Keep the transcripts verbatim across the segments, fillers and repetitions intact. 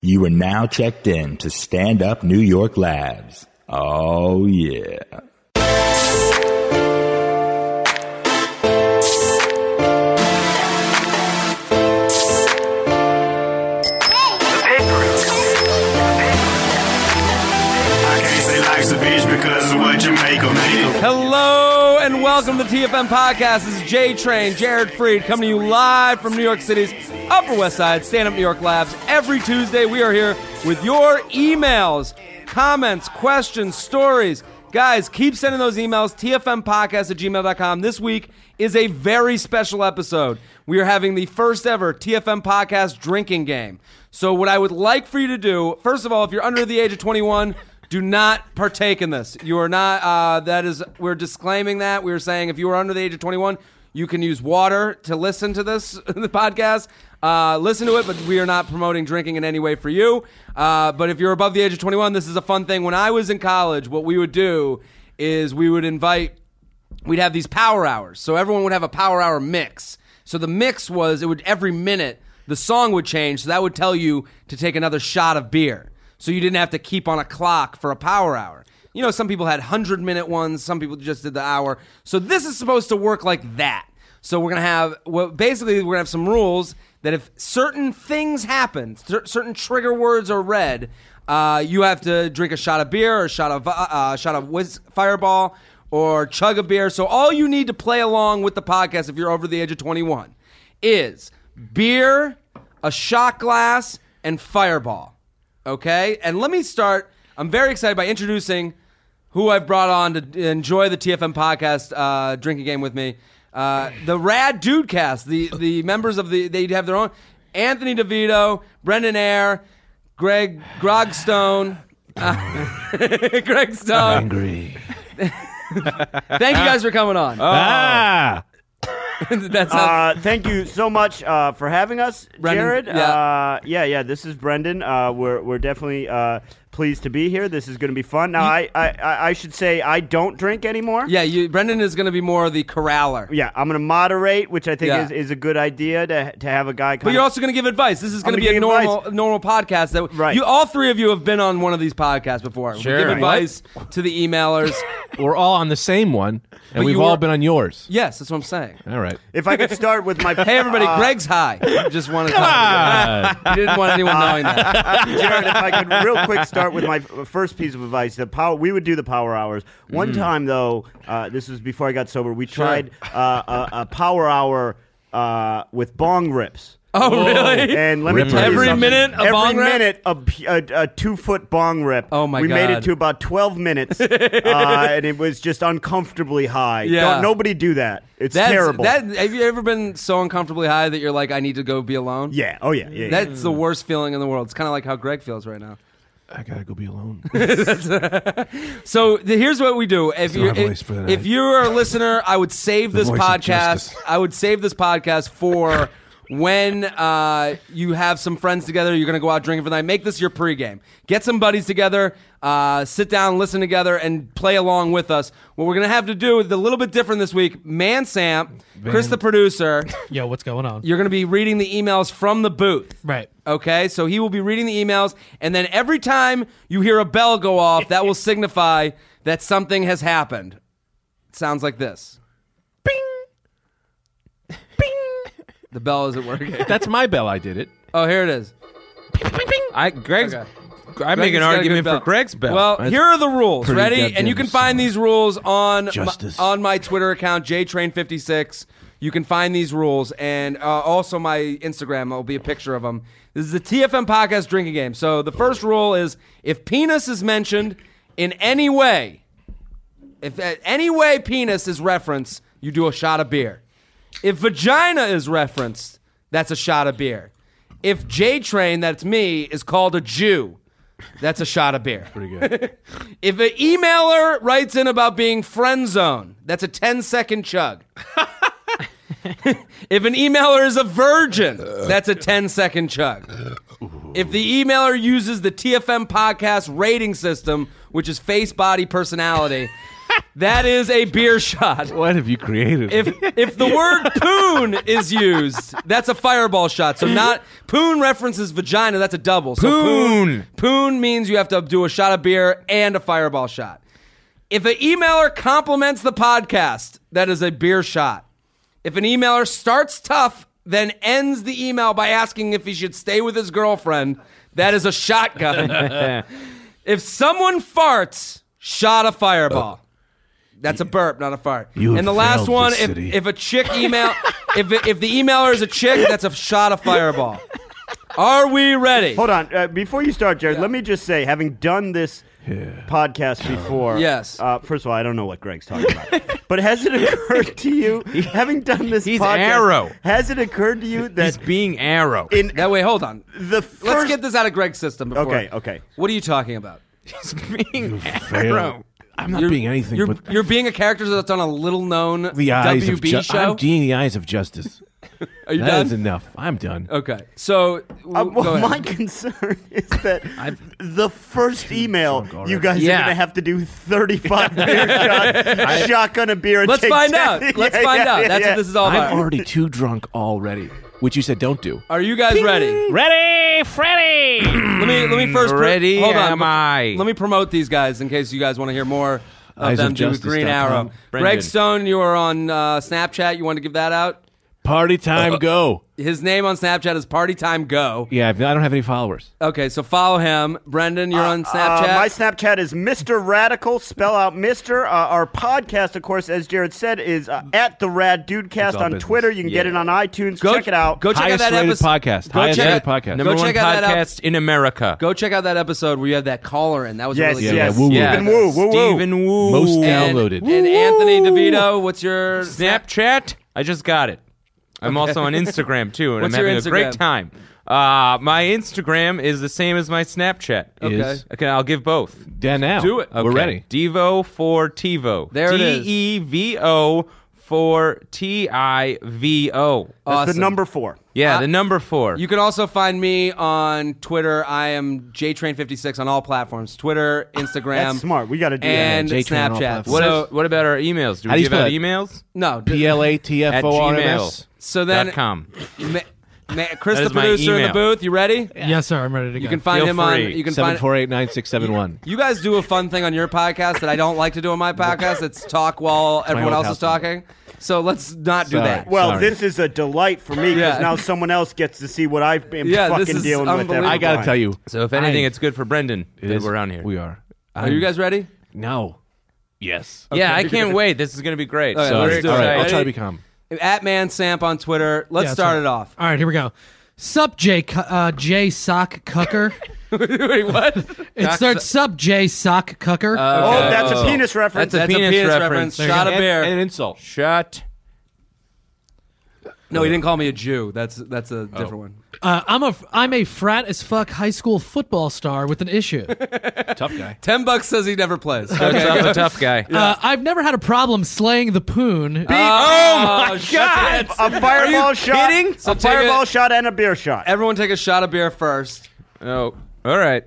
You are now checked in to Stand Up New York Labs. Oh, yeah. Hello and welcome to the T F M Podcast. This is J Train, Jared Freed, coming to you live from New York City's Upper West Side, Stand Up New York Labs. Every Tuesday, we are here with your emails, comments, questions, stories. Guys, keep sending those emails, T F M podcast at gmail dot com. This week is a very special episode. We are having the first ever T F M Podcast drinking game. So what I would like for you to do, first of all, if you're under the age of twenty-one, do not partake in this. You are not, uh, that is, we're disclaiming that. We're saying if you are under the age of twenty-one, you can use water to listen to this, the podcast. Uh, listen to it, but we are not promoting drinking in any way for you. Uh, but if you're above the age of twenty-one, this is a fun thing. When I was in college, what we would do is we would invite, we'd have these power hours. So everyone would have a power hour mix. So the mix was, it would every minute, the song would change. So that would tell you to take another shot of beer. So you didn't have to keep on a clock for a power hour. You know, some people had hundred-minute ones. Some people just did the hour. So this is supposed to work like that. So we're going to have, well, basically, we're going to have some rules that if certain things happen, cer- certain trigger words are read, uh, you have to drink a shot of beer or a shot of, uh, uh, shot of whiz- Fireball or chug a beer. So all you need to play along with the podcast if you're over the age of twenty-one is beer, a shot glass, and Fireball. Okay, and let me start. I'm very excited by introducing who I've brought on to enjoy the T F M podcast uh, drinking game with me. Uh, the Rad Dude Cast, the the members of the, they have their own. Anthony DeVito, Brendan Ayer, Greg Grogstone, uh, Greg Stone. Angry. Thank you guys for coming on. Oh. Ah. That's uh, thank you so much uh, for having us, Brendan, Jared. yeah. Uh, yeah, yeah. This is Brendan. Uh, we're we're definitely uh, pleased to be here. This is going to be fun. Now, You, I, I I should say I don't drink anymore. Yeah, you, Brendan is going to be more the corraller. Yeah, I'm going to moderate, which I think Yeah. is, is a good idea to to have a guy. Kind But you're also going to give advice. This is going to be a give normal advice. normal podcast. That Right. You, all three of you have been on one of these podcasts before. Sure. We give Right. advice to the emailers. We're all on the same one, and But we've you all were- been on yours. Yes, that's what I'm saying. All right. If I could start with my Hey, everybody, uh, Greg's high. Just wanted to on. You didn't want anyone knowing that. Jared, if I could real quick start with my f- first piece of advice. The power we would do the power hours. One time though, uh, this was before I got sober. We tried uh, a, a power hour uh, with bong rips. Oh, really? And let me Ripper. tell you Every something. minute a Every bong rip? minute a, p- a, a two foot bong rip. Oh, my we made God. it to about twelve minutes, uh, and it was just uncomfortably high. Yeah. Don't, nobody do that. It's That's, terrible. That, have you ever been so uncomfortably high that you're like, I need to go be alone? yeah. Oh yeah. Yeah. yeah. That's the worst feeling in the world. It's kind of like how Greg feels right now. I gotta go be alone. So the, here's what we do. If Still you have a voice if, for the if night. you're a listener, I would save The this voice of podcast. justice. I would save this podcast for when uh, you have some friends together. You're going to go out drinking for the night. Make this your pregame. Get some buddies together. Uh, sit down, listen together, and play along with us. What we're going to have to do is a little bit different this week. Man Sam, Chris the producer, Yo, what's going on? you're going to be reading the emails from the booth. Right. Okay, so he will be reading the emails, and then every time you hear a bell go off, that will signify that something has happened. It sounds like this. Bing! Bing! The bell isn't working. That's my bell. I did it. Oh, here it is. I Greg's. Okay. I Greg make an has got a argument good for bell. Greg's bell. Well, That's here are the rules. pretty Ready? And goddamn you can find solid. these rules on my, Justice. on my Twitter account, J Train fifty-six. You can find these rules, and uh, also my Instagram. There'll be a picture of them. This is the T F M Podcast drinking game. So the first rule is if penis is mentioned in any way, if at any way penis is referenced, you do a shot of beer. If vagina is referenced, that's a shot of beer. If J Train, that's me, is called a Jew, that's a shot of beer. Pretty good. If an emailer writes in about being friend zone, that's a ten second chug. If an emailer is a virgin, that's a ten second chug. If the emailer uses the T F M podcast rating system, which is face, body, personality, that is a beer shot. What have you created? If if the word poon is used, that's a fireball shot. So not poon references vagina. That's a double. So Poon. Poon means you have to do a shot of beer and a fireball shot. If an emailer compliments the podcast, that is a beer shot. If an emailer starts tough, then ends the email by asking if he should stay with his girlfriend, that is a shotgun. If someone farts, shot a fireball. That's a burp, not a fart. You and the have last failed one, this if, city. if a chick email, if it, if the emailer is a chick, that's a shot of fireball. Are we ready? Hold on. Uh, before you start, Jared, let me just say, having done this podcast before, Yes. Uh, first of all, I don't know what Greg's talking about. But has it occurred to you, having done this He's podcast, Arrow. has it occurred to you that He's being Arrow. in That way, hold on. the first... Let's get this out of Greg's system before. Okay, okay. What are you talking about? He's being Fail. Arrow. I'm not You're being anything You're, but you're being a character that's on a little known the eyes W of B justice. show. I'm being the eyes of justice. Are you That done? is enough. I'm done. Okay. So, Uh, w- well, go ahead. my concern is that the first email, drunk you already. guys Yeah. are going to have to do thirty-five beer shots, shotgun a beer. and Let's take find ten. out. Let's Yeah, find yeah, out. yeah, That's yeah. what this is all about. I'm already too drunk already, which you said don't do. Are you guys ready? Ready, Freddy. Let me let me first. Pro- Ready hold on. am I. Let me promote these guys in case you guys want to hear more of Eyes of them do justice Green dot com. Arrow. Greg Brendan. Stone, you are on uh, Snapchat. You want to give that out? Party time, go. His name on Snapchat is Party Time Go. Yeah, I don't have any followers. Okay, so follow him. Brendan, you're on Snapchat. Uh, my Snapchat is Mister Radical. Spell out Mister. Uh, our podcast, of course, as Jared said, is uh, at the Rad Dudecast all on business. Twitter. You can get Yeah. it on iTunes. Go check it out. Go check Highest out that rated episode. podcast. Go Highest check rated it- podcast. Number Go one check out that ep- podcast in America. Go check out that episode where you had that caller in. That was Yes, really Yeah, good. yes. yeah, woo, woo. Yeah. Stephen Woo, woo, woo. Stephen Woo. Most And, downloaded. and Anthony DeVito, what's your Snapchat. I just got it. I'm also on Instagram too, and What's I'm your having a great Instagram? time. Uh, my Instagram is the same as my Snapchat. Okay. Is- Okay, I'll give both. Yeah, now. Do it. We're Okay. ready. Devo for TiVo. There it is. D E V O for T I V O. That's Awesome. the number four. Yeah, Uh, the number four. You can also find me on Twitter. I am J Train fifty-six on all platforms: Twitter, Instagram, That's smart. We got to do and Yeah, J-Train on all Snapchat. platforms. what, So, is- what about our emails? Do How we do you give out spell it? emails? no, P L A T F At O R M Gmail. S. so then, dot com. ma- ma- Chris, That the is my producer in the email. booth, you ready? Yes, sir. I'm ready to go. You can find Feel him on. free. You can Seven find. four eight nine six seven one. You guys do a fun thing on your podcast that I don't like to do on my podcast. It's talk while everyone old else is house talking. So let's not do Sorry. that. Well, Sorry. this is a delight for me because Yeah. now someone else gets to see what I've been Yeah, this fucking is dealing with. every unbelievable. I got to time. tell you. So if anything, I- it's good for Brendan it that is- we're on here. We are. Are you guys ready? No. Yes. Yeah, I can't wait. This is going to be great. Okay, so let's we're do it. All right, I'll excited. try to be calm. At Man Samp on Twitter. Let's Yeah, start that's it off. All right, here we go. Sup, J, Cu- uh, J Sock Cucker. Wait, what? It starts Sup, J Sock Cucker. Oh, Okay. that's a Oh. penis reference. That's a That's penis a penis reference. reference. There you Shot go. a beer. And an insult. Shut. No, he didn't call me a Jew. That's that's a different one. Uh, I'm a I'm a frat as fuck high school football star with an issue. Tough guy. Ten bucks says he never plays. That's Okay. a tough guy. Uh, I've never had a problem slaying the poon. Oh my God. a fireball shot. kidding? So a take fireball it- shot and a beer shot. Everyone take a shot of beer first, Oh, all right.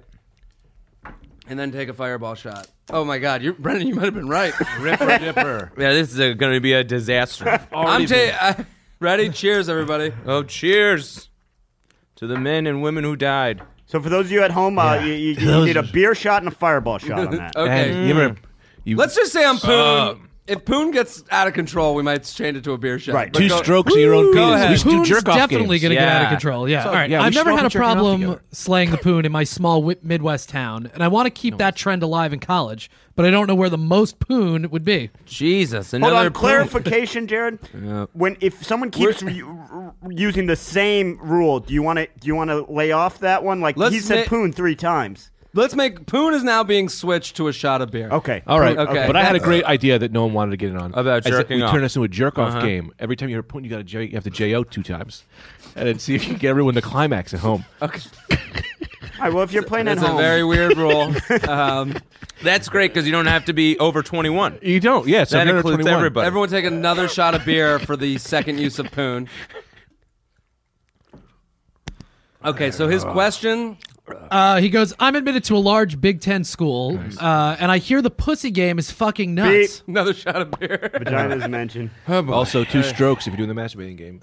and then take a fireball shot. Oh my God, you Brendan, you might have been right. Ripper dipper. Yeah, this is going to be a disaster. I'm ta- I- ready. Cheers, everybody. Oh, cheers to the men and women who died. So for those of you at home, uh, you, you, you Those need a are- beer shot and a fireball shot on that. Okay. And you ever, you, Let's just say I'm Poon. Uh, if Poon gets out of control, we might change it to a beer shot. Right. But two go- strokes of your own Go penis. ahead. We should do Poon's jerk off definitely games. going to get out of Yeah. control. Yeah. So, All right. yeah, we I've should never all had be a jerking off problem together. slaying the poon in my small wi- Midwest town, and I want to keep that trend alive in college, but I don't know where the most poon would be. Jesus, Hold another on, clarification, Jared. When if someone keeps re- r- using the same rule, do you want to do you want to lay off that one? Like Let's he said, ma- poon three times. Let's make Poon is now being switched to a shot of beer. Okay, All right. Okay. But I had a great idea that no one wanted to get in on. About I said jerking we off. turn this into a jerk off Uh-huh. game. Every time you're putting, you got to J, you have to J O two times, and then see if you can get everyone to climax at home. Okay. All right. Well, if you're playing That's at a home, very weird rule. Um, That's great because you don't have to be over twenty-one. You don't. Yeah. So That if you're includes twenty-one. everybody. everyone take another shot of beer for the second use of Poon. Okay, so his question Uh, he goes, I'm admitted to a large Big Ten school, uh, and I hear the pussy game is fucking nuts. Beep. Another shot of beer. Vagina is mentioned. Also, two strokes if you're doing the masturbating game.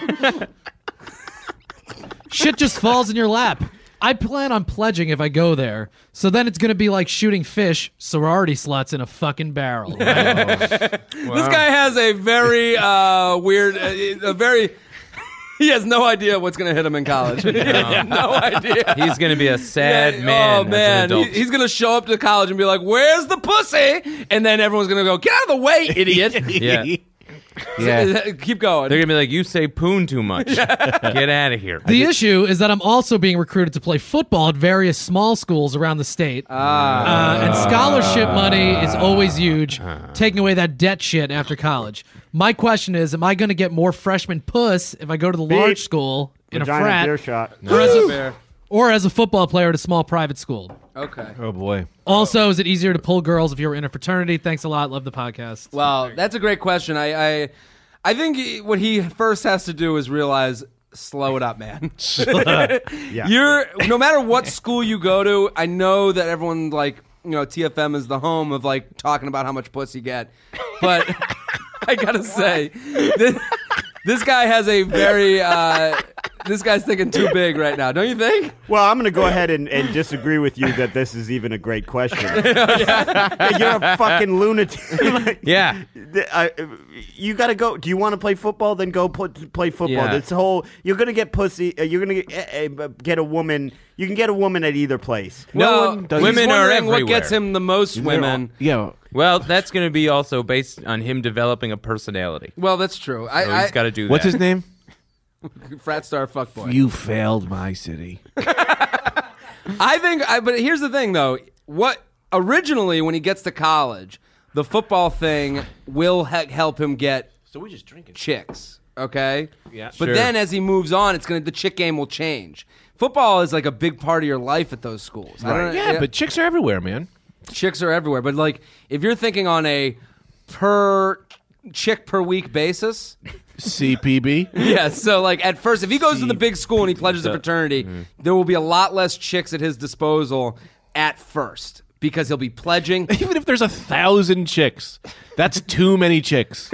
Shit just falls in your lap. I plan on pledging if I go there. So then it's going to be like shooting fish, sorority sluts in a fucking barrel. This guy has a very uh, weird, uh, a very. He has no idea what's going to hit him in college. He has no idea. He's going to be a sad Yeah, man. Oh as an man, adult. He- he's gonna show up to college and be like, "Where's the pussy?" And then everyone's gonna go, "Get out of the way, idiot!" yeah. Yeah. Keep going. They're gonna be like, "You say poon too much. Get out of here." The issue is that I'm also being recruited to play football at various small schools around the state. Uh, and scholarship money is always huge, taking away that debt shit after college. My question is, am I going to get more freshman puss if I go to the Beep. large school in Vagina a frat, beer shot. or, as a, Bear. or as a football player at a small private school? Okay. Oh boy. Also, is it easier to pull girls if you were in a fraternity? Thanks a lot. Love the podcast. Well, that's a great question. I, I, I think he- what he first has to do is realize, slow it up, man. Yeah. You're no matter what school you go to. I know that everyone like you know T F M is the home of like talking about how much pussy you get, but I gotta say, this, this guy has a very. Uh, this guy's thinking too big right now, don't you think? Well, I'm going to go ahead and, and disagree with you that this is even a great question. Yeah, you're a fucking lunatic. Like, Yeah. th- I- you got to go. Do you want to play football? Then go put, play football. Yeah. This whole you're going to get pussy. Uh, you're going to get, uh, get a woman. You can get a woman at either place. No, one does- he's Women are wondering what everywhere. gets him the most women. Yeah. Well, that's going to be also based on him developing a personality. Well, that's true. I, So I he's got to do What's that. his name? frat star fuckboy. You failed my city. I think, I, but here's the thing, though. What originally, when he gets to college, the football thing will he- help him get So we just drinking. chicks. Okay. Yeah. But Sure. then, as he moves on, it's gonna the chick game will change. Football is like a big part of your life at those schools. I don't, Yeah, but chicks are everywhere, man. chicks are everywhere. But like, if you're thinking on a per chick per week basis. C P B. Yeah, so like at first, if he goes to the big school and he pledges a fraternity, there will be a lot less chicks at his disposal at first because he'll be pledging. Even if there's a thousand chicks, that's too many chicks.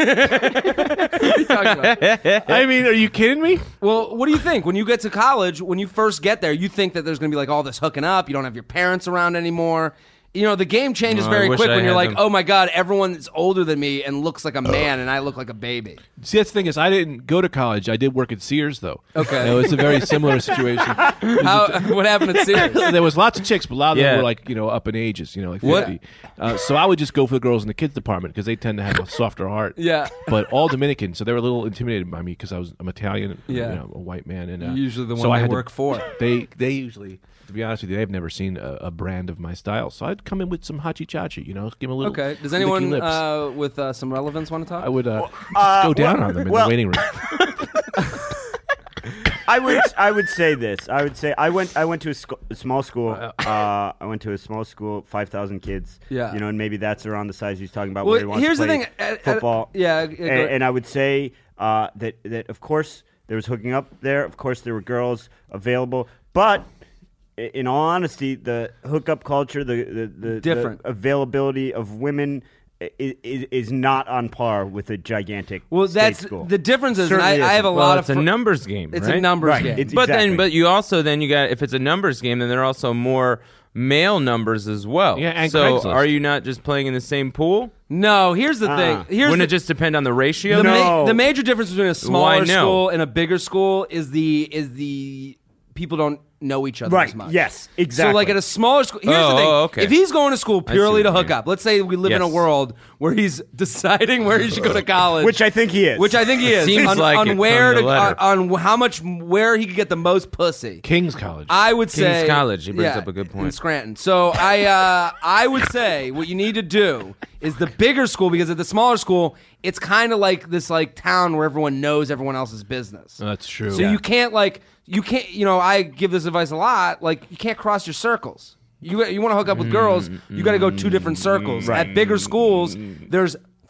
I mean, are you kidding me? Well, what do you think when you get to college? When you first get there, you think that there's going to be like all this hooking up. You don't have your parents around anymore. You know, the game changes Oh, I very wish quick I when you're had like, them. oh my god, everyone's older than me and looks like a man, and I look like a baby. See, that's the thing is, I didn't go to college. I did work at Sears, though. Okay. You know, it's a very similar situation. How, what happened at Sears? There was lots of chicks, but a lot of them Yeah. were like, you know, up in ages, you know, like What? fifty. Uh, so I would just go for the girls in the kids department because they tend to have a softer heart. Yeah. But all Dominican, so they were a little intimidated by me because I was I'm Italian, Yeah. you know, a white man, and uh, Usually the so one I they had to- work for. They they usually, to be honest with you, they've never seen a, a brand of my style. So I'd come in with some hachi chachi, you know, give them a little. Okay. Does licky anyone lips. uh, with uh, some relevance want to talk? I would uh, just uh, go down well- on them in well- the waiting room. I would I would say this. I would say I went I went to a, sc- a small school. Uh, I went to a small school, five thousand kids. Yeah. You know, and maybe that's around the size he's talking about. Well, where he wants here's to the play thing, at- at- football. yeah, and, yeah, go- and I would say uh, that that of course there was hooking up there. Of course there were girls available, but i- in all honesty, the hookup culture, the the, the, Different. the availability of women. Is, is not on par with a gigantic Well, state that's school. the difference. Is and I, Certainly I have a isn't. lot Well, of. it's a fr- numbers game. It's right? a numbers Right. game. It's But exactly. then, but you also then you got if it's a numbers game, then there are also more male numbers as well. Yeah, and so Craigslist. are you not just playing in the same pool? no, here's the Ah. thing. Here's Wouldn't the, it just depend on the ratio? the, ma- No. the major difference between a smaller Why no? school and a bigger school is the is the people don't know each other Right. as much. Yes. Exactly. So, like at a smaller school, here's Oh, the thing: oh, okay. if he's going to school purely what to you hook mean. up, let's say we live in a Yes. world where he's deciding where he should go to college, which I think he is. which I think he is, Seems on, like on it where from to the letter. on, on how much where he could get the most pussy. King's College. I would King's say College, he brings yeah, up a good in point. Scranton. So I, uh, I would say what you need to do is the bigger school because at the smaller school, it's kind of like this like town where everyone knows everyone else's business. That's true. So you can't like you can't you know I give this advice a lot. Like you can't cross your circles. You you want to hook up with girls, you got to go two different circles. At bigger schools, there's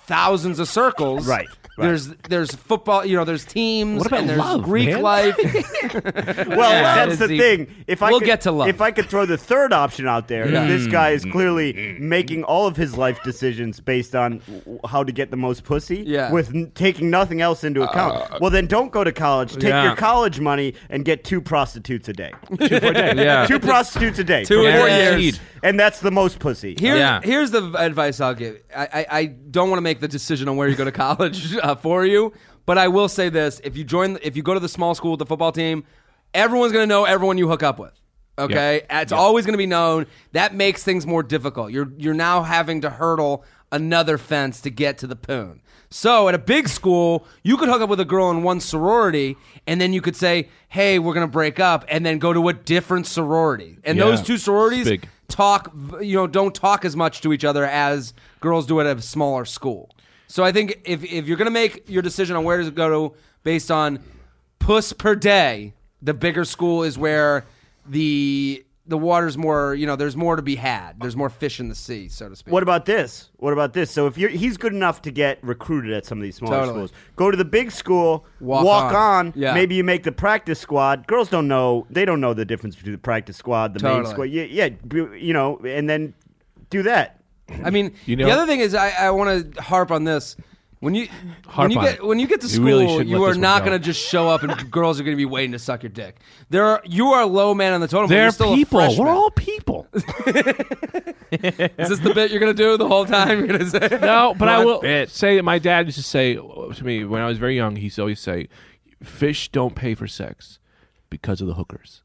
thousands of circles. Right. Right. There's there's football, you know, there's teams, What about and there's love, Greek man? life. Well, Yeah, that's the it's thing. If I We'll could, get to love. If I could throw the third option out there, Yeah. if this guy is clearly making all of his life decisions based on w- how to get the most pussy, Yeah. with n- taking nothing else into account, well, then don't go to college. Take yeah. your college money and get two prostitutes a day. Two per day. Yeah. two prostitutes a day Two for a four day. years, and that's the most pussy. Here, Yeah. Here's the advice I'll give. I, I, I don't want to make the decision on where you go to college uh, for you, but I will say this: if you join, if you go to the small school with the football team, everyone's going to know everyone you hook up with. Okay, it's always going to be known. That makes things more difficult. You're you're now having to hurdle another fence to get to the poon. So at a big school, you could hook up with a girl in one sorority, and then you could say, "Hey, we're going to break up," and then go to a different sorority. And Yeah. those two sororities It's big. talk, you know, don't talk as much to each other as girls do at a smaller school. So I think if if you're going to make your decision on where to go to based on puss per day, the bigger school is where the the water's more, you know, there's more to be had. There's more fish in the sea, so to speak. What about this? What about this? So if you're, he's good enough to get recruited at some of these smaller Totally. schools, go to the big school, Walk walk, on. on. Yeah. Maybe you make the practice squad. Girls don't know; they don't know the difference between the practice squad, the main Totally. squad. Yeah, yeah, b- you know, and then do that. I mean, You know- the other thing is, I, I want to harp on this. When you Harp when you on get it. when you get to You school, really shouldn't you let are this one not go. going to just show up and girls are going to be waiting to suck your dick. There, are, you are low man on the totem pole. They're You're still people. A freshman. We're all people. Is this the bit you're going to do the whole time? You're going to say No, but I What will bit? say that my dad used to say to me when I was very young. He used to always say, "Fish don't pay for sex because of the hookers."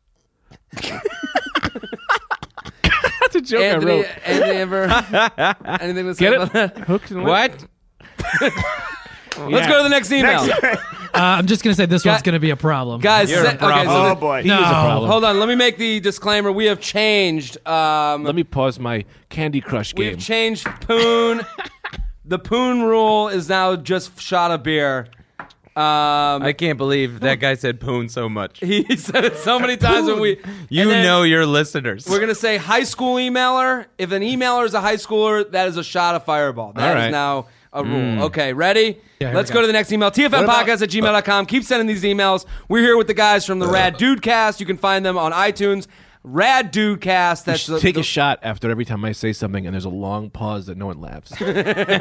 That's a joke I Anthony, wrote. Anthony ever anything to say Get about that? it? Hooks and What? Let's go to the next email, Uh, I'm just gonna say this Guy- one's gonna be a problem, guys. You're a se- okay, so problem. Oh the- boy! He is a problem. hold on. Let me make the disclaimer. We have changed. Um, Let me pause my Candy Crush game. We've changed Poon. The Poon rule is now just shot of beer. Um, I can't believe that guy said poon so much. he said it so many times when we. You and then know your listeners. We're gonna say high school emailer. If an emailer is a high schooler, that is a shot of Fireball. That All is right. now a rule. Okay, ready? Yeah, here Let's we go go. to the next email. T F M podcast at gmail dot com. Keep sending these emails. We're here with the guys from the Rad Dudecast. You can find them on iTunes. Rad Dudecast. We That's should the, take the- a shot after every time I say something, and there's a long pause that no one laughs. You're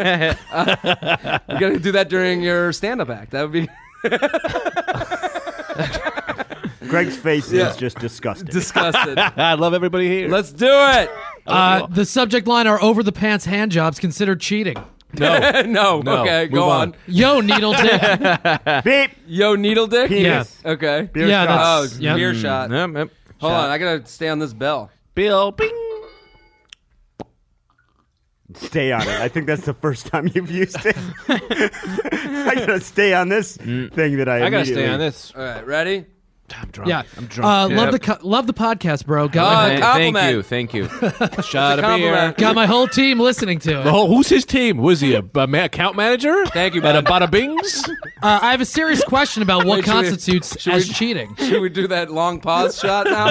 gonna do that during your stand-up act. That would be Greg's face Yeah. is just disgusting. disgusted. I love everybody here. Let's do it. Uh, the subject line are over the pants hand jobs considered cheating. no. no. No, Okay, move go on. on. Yo, needle dick. Beep. Yo, needle dick. Penis. Okay. Beer Yeah, shot. Oh, that's- Yep. beer shot. Yep, yep. Hold Shot. on, I gotta stay on this bell. Bill, bing. Stay on it. I think that's the first time you've used it. I gotta stay on this thing that I. I gotta stay immediately- on this. All right, ready? I'm drunk. Yeah, I'm drunk. Uh, love Yep. the co- love the podcast, bro. Uh, Got my, Hey, compliment. thank you, thank you. Shot of beer. compliment. got my whole team listening to it. Oh, who's his team? Was he a, a ma- account manager? Thank you, At a bud. Bada Bings? Uh, I have a serious question about what Wait, should we- constitutes should as we- cheating. Should we do that long pause shot now?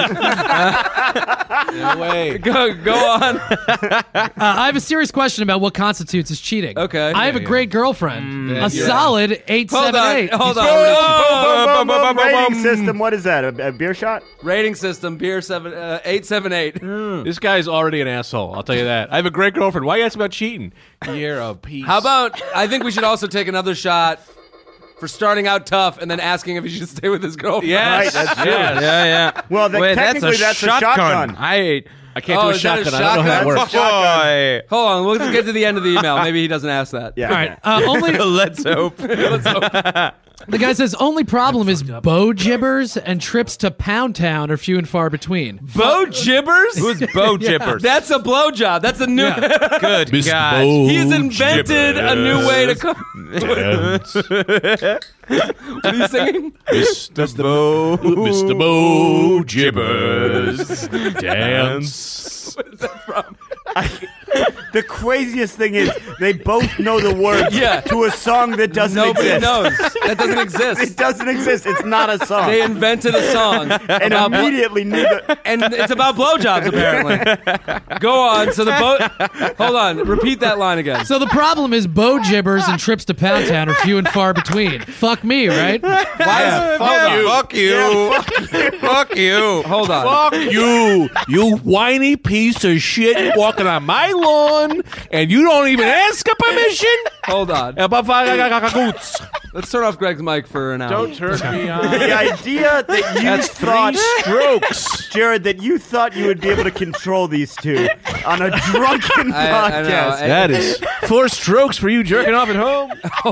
No way. go, go on. Uh, I have a serious question about what constitutes as cheating. Okay. I have a Yeah, great girlfriend, a yeah. solid eight Hold seven on. eight. Hold Boom, on. boom, boom, boom, rating system. What is that? A, a beer shot? Rating system: beer seven uh, eight seven eight. This guy's already an asshole. I'll tell you that. I have a great girlfriend. Why you ask about cheating? You're a piece. How about? I think we should also take another shot for starting out tough and then asking if he should stay with his girlfriend. Yes. Right, that's true. Yes. Yeah, yeah. Well, then Wait, technically that's a that's a shotgun. shotgun. I. I can't Oh, do a is that a shotgun. I don't know how that shotgun? works. Boy. Hold on. We'll get to the end of the email. Maybe he doesn't ask that. Yeah. All right. Uh, only Let's hope. the guy says only problem is bow jibbers and trips to Pound Town are few and far between. Bo Jibbers? Who's Bo Jippers? That's a blowjob. That's a new. good. Mister God. Bo He's invented a new way to come. What are you singing? Mister Bo. Mister Bo Jibbers. Dance. What is that from? the craziest thing is they both know the words Yeah. to a song that doesn't Nobody exist. knows. That doesn't exist. It doesn't exist. It's not a song. They invented a song. and about blo- immediately knew the. and it's about blowjobs, apparently. Go on. So the boat. Hold on. Repeat that line again. So the problem is bow jibbers and trips to Pound Town are few and far between. Fuck me, right? Why is hold on. Fuck you. Fuck you. Hold on. Fuck you, you whiny piece of shit walking on my lawn, and you don't even ask a permission? Hold on. Let's turn off Greg's mic for an hour. Don't turn me on. The idea that you That's thought, three strokes. Jared, that you thought you would be able to control these two on a drunken I- I know. podcast. I- That is four strokes for you jerking off at home.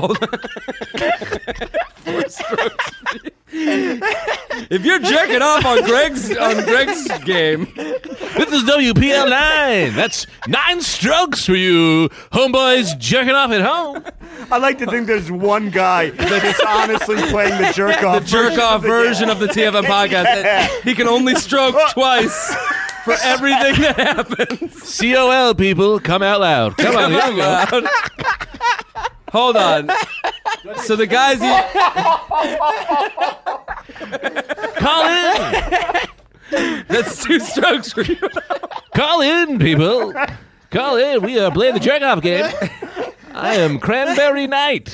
If you're jerking off on Greg's on Greg's game, This is W P L nine. That's nine strokes for you homeboys jerking off at home. I like to think there's one guy that is honestly playing the jerk off. jerk off version of the T F M podcast, that he can only stroke twice for everything that happens. C O L people, come out loud. Come on, here we go. Hold on. So the guys, he, Call in. that's two strokes for you. Call in, people. Call in. We are playing the jerk off game. I am Cranberry Knight.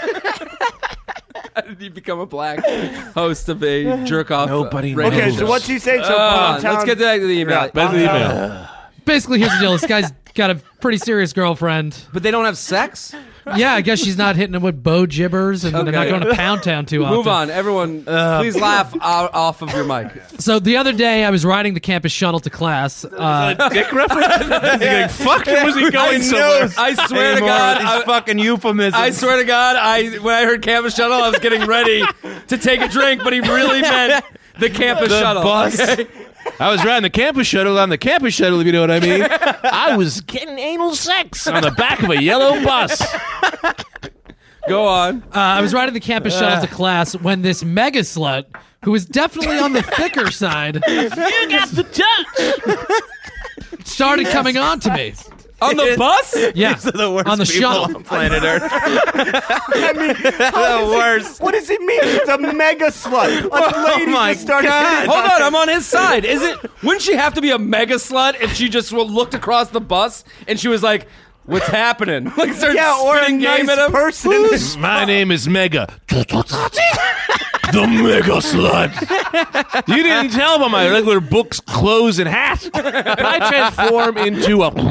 How did he become a black host of a jerk off? Nobody radio Okay, show? so what's he saying? So Uh, Pound Town- let's get back to the email. Yeah. Back to the email. Basically, here's the deal. This guy's got a pretty serious girlfriend. But they don't have sex? Yeah, I guess she's not hitting him with bow jibbers, and they're not Okay. going to Pound Town too often. Move on. Everyone, please laugh out, off of your mic. So the other day, I was riding the campus shuttle to class. Uh, Dick reference? Is he going, fuck, or was he going somewhere? I swear to Anymore God, with these I, fucking euphemisms. I swear to God, I when I heard campus shuttle, I was getting ready to take a drink, but he really meant the campus The shuttle. bus. Okay? I was riding the campus shuttle on the campus shuttle, if you know what I mean. I was getting anal sex on the back of a yellow bus. Go on. uh, I was riding the campus shuttle to class when this mega slut, who was definitely on the thicker side, You got the touch. started coming on to me. On the bus? Yeah, These are the worst on the people shuttle. on planet Earth. I mean, how The does worst. He, what does it mean? It's a mega slut. A lady my just started God. hitting Hold on on, him. I'm on his side. Is it? Wouldn't she have to be a mega slut if she just looked across the bus and she was like, "What's happening?" Like, started Yeah, or a spitting game nice at him. person. My name is Mega. The Mega Slut. You didn't tell by my regular books, clothes, and hat. I transform into a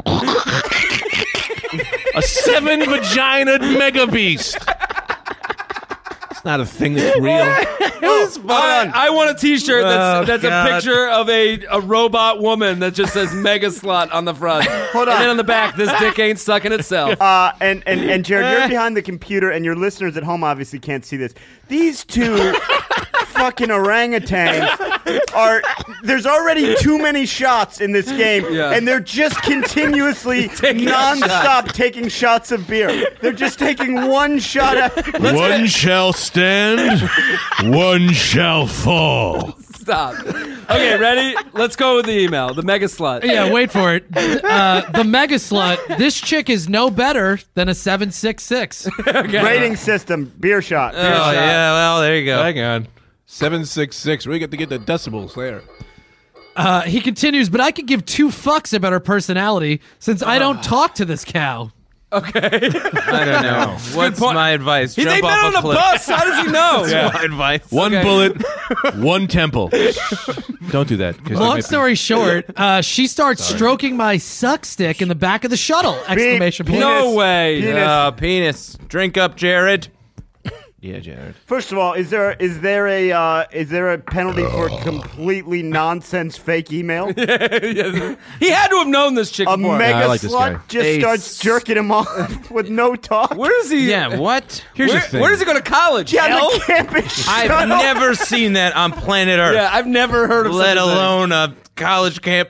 a seven vagina mega beast. It's not a thing that's real. I, I want a T-shirt that's Oh, that's God. a picture of a, a robot woman that just says "mega slut" on the front. Hold And on. then on the back, this dick ain't sucking itself. Uh, and, and, and Jared, you're behind the computer, and your listeners at home obviously can't see this. These two fucking orangutans are. There's already too many shots in this game, Yeah. and they're just continuously, Taking a nonstop taking shots of beer. They're just taking one shot after. One shall stand, one shall fall. Stop. Okay, ready? Let's go with the email. The mega slut. Yeah, wait for it. Uh, the mega slut. This chick is no better than a seven six six. Rating system, beer shot. Beer Oh, shot. yeah, well, there you go. Hang on. seven six six. We get to get the decibels there. Uh, he continues, but I could give two fucks about her personality since I don't talk to this cow. Okay. I don't know. What's point. my advice? He, Jump they met off on a a cliff. bus. How does he know? That's my advice. One Okay. bullet, one temple. Don't do that. 'cause Long I might- story short, uh, she starts stroking my suck stick in the back of the shuttle! Exclamation point. No way. Penis. Uh, penis. Drink up, Jared. Yeah, Jared. First of all, is there is there a uh, is there a penalty for completely nonsense fake email? He had to have known this chick A before. mega I like this guy. slut just Ace. starts jerking him off with no talk. Where is he? Yeah, what? Here's Where, the thing. where does he go to college? Yeah, Hell? the campus I've shuttle. never seen that on planet Earth, Yeah, I've never heard of let such a thing. alone a college campus.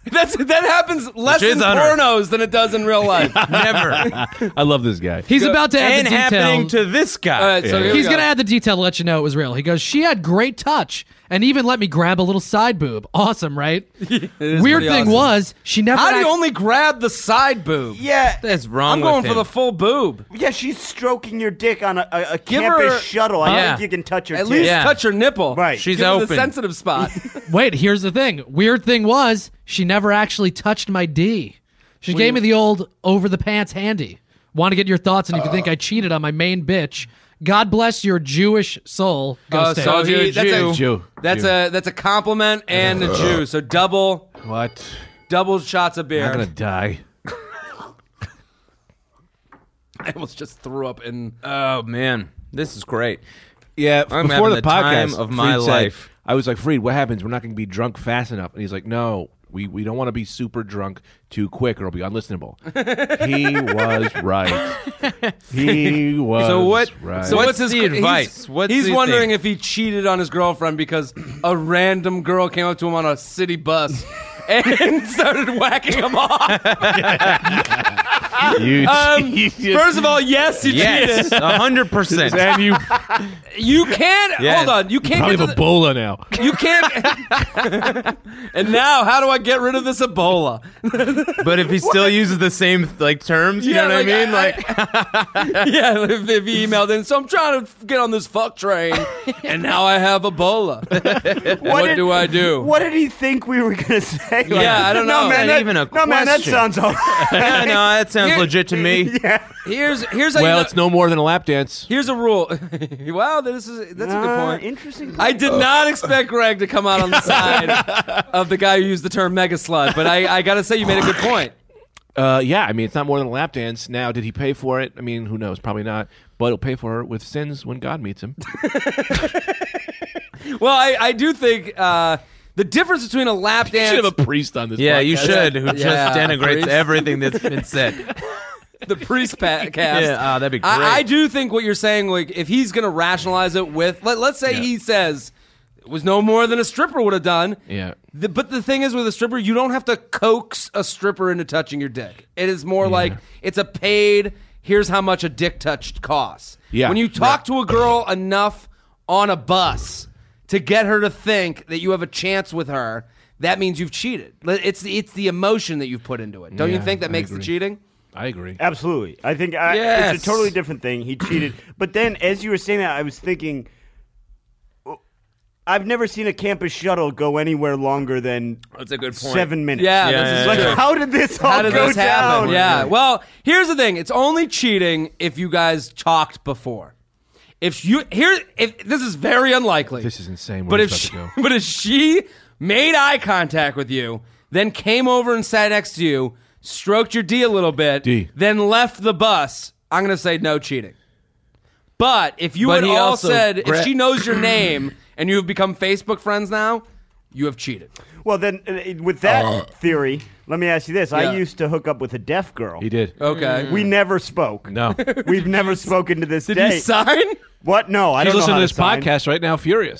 That's that happens less Which in is unheard. pornos than it does in real life. Never. I love this guy. He's about to add and the detail. happening to this guy. All right, so Yeah. here we He's go. going to add the detail to let you know it was real. He goes, she had great touch and even let me grab a little side boob. Awesome, right? is Weird pretty thing awesome. was, she never How do you act- only grab the side boob? Yeah, That's wrong I'm going with for him. the full boob. yeah. She's stroking your dick on a, a, a Give campus her- shuttle. I Yeah. think you can touch her. At tit. least Yeah. touch her nipple. Right. She's Give her the open. sensitive spot. Wait, here's the thing. Weird thing was, she never actually touched my D. She gave me the old over the pants handy. Want to get your thoughts, and if you think I cheated on my main bitch, God bless your Jewish soul. Go Uh, stay. so he, that's a Jew. that's Jew. a that's a compliment and a Jew. So double What? double shots of beer. I'm gonna die. I almost just threw up in. Oh man, this is great. Yeah, I'm before having the the podcast time of my Freed said- life. I was like, Freed, what happens? We're not going to be drunk fast enough. And he's like, no, we, we don't want to be super drunk too quick or it'll be unlistenable. He was right. He was So what- right. so What's What's his the he's- advice? What's he's the wondering thing? if he cheated on his girlfriend because a random girl came up to him on a city bus and started whacking him off. you, Um, you just- first of all, yes, he Yes, cheated. a hundred percent. and you You can't. Yes. Hold on. You can't probably get have to the, Ebola now. You can't. And now, how do I get rid of this Ebola? But if he still uses the same like terms, you Yeah, know what like, I mean? I- Like, Yeah, if, if he emailed in, so I'm trying to get on this fuck train, and now I have Ebola. what did- do I do? What did he think we were gonna say? Yeah, I don't know. No, man, Not that, even a no, man, that question. sounds all right. yeah, no, that sounds Here- legit to me. Here's here's how Well, you know, it's no more than a lap dance. here's a rule. Wow, this is that's a good Uh, point. Interesting. I did not expect Greg to come out on the side of the guy who used the term mega slut, but I, I gotta say you made a good point. Uh, yeah, I mean, it's not more than a lap dance. Now, did he pay for it? I mean, who knows? Probably not. But he'll pay for it with sins when God meets him. Well, I, I do think uh, the difference between a lap You should dance, have a priest on this Yeah, podcast. you should. Who just Yeah, denigrates priest. everything that's been said. the priest pa- cast. Yeah, oh, that'd be great. I, I do think what you're saying, like, if he's going to rationalize it with, let, let's say Yeah. he says it was no more than a stripper would have done. Yeah. The, but the thing is, with a stripper, you don't have to coax a stripper into touching your dick. It is more like it's a paid. Here's how much a dick touch costs. Yeah, When you talk to a girl enough on a bus to get her to think that you have a chance with her, that means you've cheated. It's the, it's the emotion that you've put into it. Don't you Yeah, think that I makes the agree. cheating? I agree. Absolutely. I think I, Yes. it's a totally different thing. He cheated. But then, as you were saying that, I was thinking, I've never seen a campus shuttle go anywhere longer than That's a good point. seven minutes. Yeah, Yeah, this is yeah, Like, true. how did this all How did go this down? happen? Yeah. Well, here's the thing. It's only cheating if you guys talked before. If you here, if this is very unlikely. This is insane. But Where if it's she, about to go. but if she made eye contact with you, then came over and sat next to you, stroked your D a little bit, D. then left the bus, I'm gonna say no cheating. But if you But had he all also said, gra- if she knows your name and you have become Facebook friends now, you have cheated. Well, then, uh, with that theory, let me ask you this. Yeah. I used to hook up with a deaf girl. He did. Okay. We never spoke. No. We've never spoken to this Did day. you sign? What? No, I He's don't know listening how to this sign. podcast right now, furious.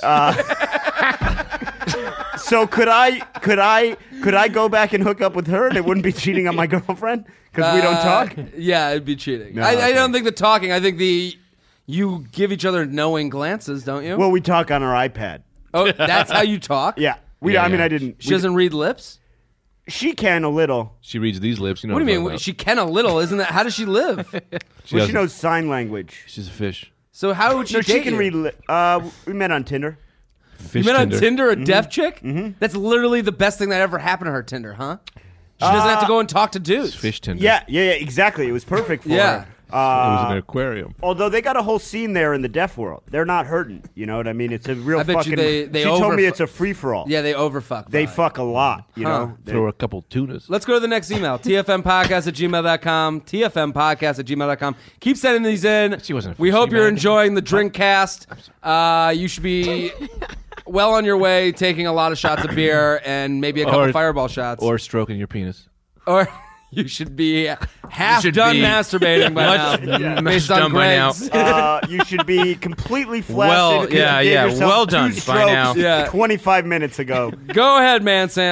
So could I could I could I go back and hook up with her and it wouldn't be cheating on my girlfriend because we don't Uh, talk? Yeah, it'd be cheating. No, I, I okay. don't think the talking. I think the you give each other knowing glances, don't you? Well, we talk on our iPad. oh, that's how you talk. Yeah. We Yeah, I mean yeah. I didn't She we- doesn't read lips. she can a little. she reads these lips. You know What do you I'm mean? talking She can a little, isn't that? How does she live? about. She, Well, she doesn't. knows sign language. She's a fish. So how would she? No, she date can you? read li- uh we met on Tinder. Fish You met on Tinder. Tinder a deaf chick? Mm-hmm. That's literally the best thing that ever happened to her. Tinder, huh? She doesn't have to go and talk to dudes. Fish Tinder. Yeah, yeah, yeah, exactly. It was perfect for Yeah. her. It was Uh, an aquarium. although they got a whole scene there in the deaf world. They're not hurting. You know what I mean? It's a real I bet you fucking they- they She told over- me it's a free for all. Yeah, they overfuck. They vibe. fuck a lot, you Huh. know. They- Throw a couple tunas. Let's go to the next email. T F M podcast at gmail dot com. T F M podcast at gmail dot com. Keep sending these in. She wasn't a We fish, hope she you're mad. enjoying the drink cast. Uh, you should be well on your way, taking a lot of shots of beer and maybe a couple Or- fireball shots. Or stroking your penis. Or you should be half should done be masturbating by much- now. much Based on done by now. Greg's. uh, you should be completely flaccid. Well, 'cause you yeah, gave yeah, yourself well two done by strokes now. Yeah. twenty-five minutes ago. Go ahead, man, Sam.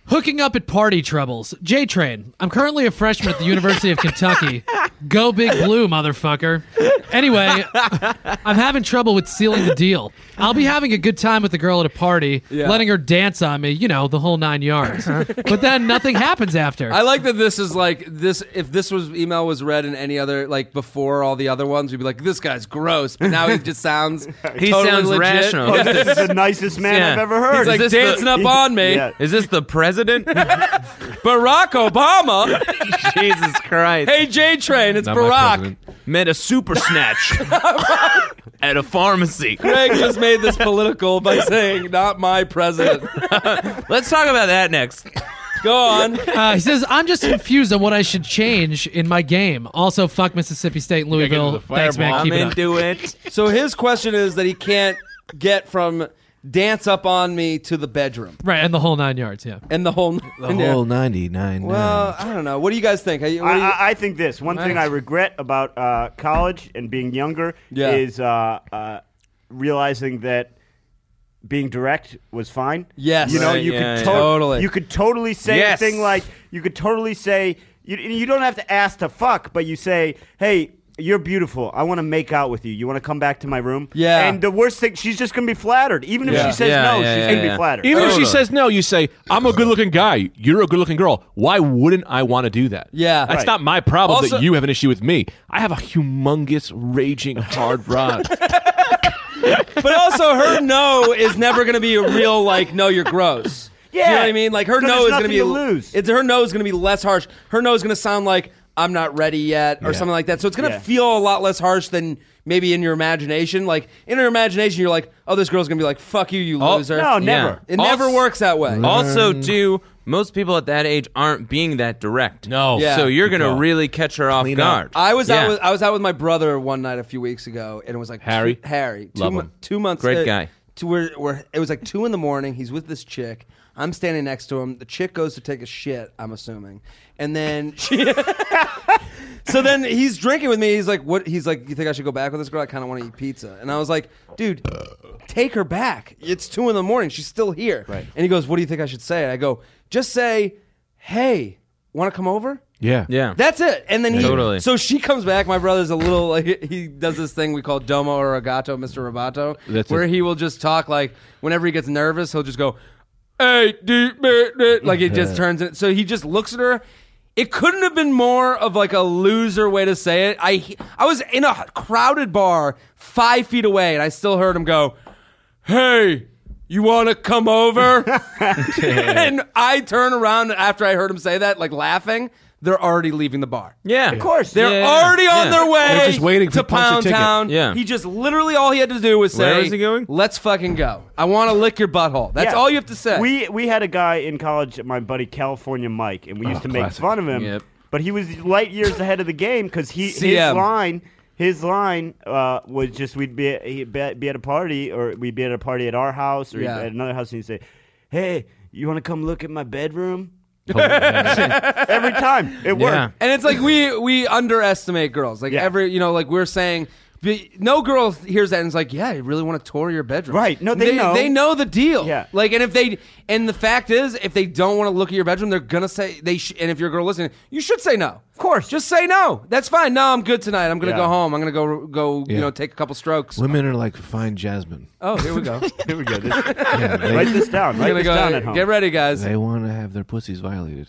Hooking up at party troubles. J-Train. I'm currently a freshman at the University of Kentucky. Go Big Blue, motherfucker. Anyway, I'm having trouble with sealing the deal. I'll be having a good time with the girl at a party, Yeah. letting her dance on me, you know, the whole nine yards. But then nothing happens after. I like that this is like this. If this was email was read in any other like before all the other ones, we'd be like, this guy's gross. But now he just sounds He totally sounds legit. rational. Oh, this is the nicest man Yeah. I've ever heard. He's like this dancing the- up on me. Yeah. Is this the president? Barack Obama. Jesus Christ. Hey, J Train, it's Not my Barack. president. Met a super snatch at a pharmacy. Greg just made this political by saying, "Not my president." Let's talk about that next. Go on. Uh, he says, I'm just confused on what I should change in my game. Also, fuck Mississippi State and get into Louisville. the Thanks, man. fireball. I'm Keep it up. into it. So his question is that he can't get from dance up on me to the bedroom Right, and the whole nine yards, yeah. and the whole. The ninety-nine. Well, I don't know. What do you guys think? Are you- what I, do you- I, I think this one thing I regret about uh, college and being younger Yeah. is uh, uh, realizing that being direct was fine. Yes. you know, Right, you yeah, could yeah. to- Totally. you could totally say Yes. a thing like you could totally say you, you don't have to ask to fuck, but you say, hey. You're beautiful. I want to make out with you. You want to come back to my room? Yeah. And the worst thing, she's just going to be flattered. Even if Yeah. she says Yeah, no, yeah, she's yeah, going to yeah. be flattered. Even if she Totally. says no, you say, I'm a good-looking guy. You're a good-looking girl. Why wouldn't I want to do that? Yeah. That's Right. not my problem Also- that you have an issue with me. I have a humongous, raging hard rod. But also, her no is never going to be a real like. No, you're gross. Yeah. Do you know what I mean? Like her 'Cause no there's is going to nothing be to lose. It's her no is going to be less harsh. Her no is going to sound like I'm not ready yet or Yeah. something like that. So it's going to Yeah. feel a lot less harsh than maybe in your imagination. Like in your imagination, you're like, oh, this girl's going to be like, fuck you, you Oh, loser. no, never. It never Also- works that way. Also, too, most people at that age aren't being that direct. No. Yeah. So you're going to No. really catch her off Clean guard. up. I was Yeah. out with I was out with my brother one night a few weeks ago, and it was like Harry? two, Harry, two, Love mo- him. two months, Great uh, guy. Two, we're, we're, it was like two in the morning. He's with this chick. I'm standing next to him. The chick goes to take a shit. I'm assuming, and then she. So then he's drinking with me. He's like, "What?" He's like, "You think I should go back with this girl? I kind of want to eat pizza." And I was like, "Dude, take her back. It's two in the morning. She's still here." Right. And he goes, "What do you think I should say?" I go, "Just say, hey, want to come over?" Yeah. Yeah. That's it. And then he Totally. So she comes back. My brother's a little like he does this thing we call Domo Arigato, Mister Roboto, That's where it. he will just talk like whenever he gets nervous, he'll just go, "Hey, dude," like it just turns it. So he just looks at her. It couldn't have been more of like a loser way to say it. I I was in a crowded bar five feet away, and I still heard him go, "Hey, you want to come over?" And I turn around after I heard him say that, like laughing. They're already leaving the bar. Yeah. Of course. They're Yeah. already on Yeah. their way They're just waiting to to punch a Pound ticket. Town. Yeah. He just literally all he had to do was say, Where is he going? "Let's fucking go. I want to lick your butthole." That's Yeah. all you have to say. We we had a guy in college, my buddy California Mike, and we used to make classic. fun of him. Yep. But he was light years ahead of the game because he C M. his line his line uh, was just we'd be he'd be be at a party or we'd be at a party at our house or Yeah. at another house and he'd say, "Hey, you want to come look at my bedroom?" Every time it worked. Yeah. and it's like we we underestimate girls. Like Yeah. every you know, like we're saying. be- No girl hears that and is like, "Yeah, I really want to tour your bedroom." Right. No, they know. They know the deal. Yeah. Like, and if they, and the fact is, if they don't want to look at your bedroom, they're gonna say they. Sh- and if you're a girl listening, you should say no. Of course. Just say no. That's fine. No, I'm good tonight. I'm gonna Yeah. go home. I'm gonna go go you Yeah. know take a couple strokes. Women are like fine jasmine. Oh, here we go. Here we go. This, Yeah, they, write this down. We're Write gonna this go. down at home. Get ready, guys. they want to have their pussies violated.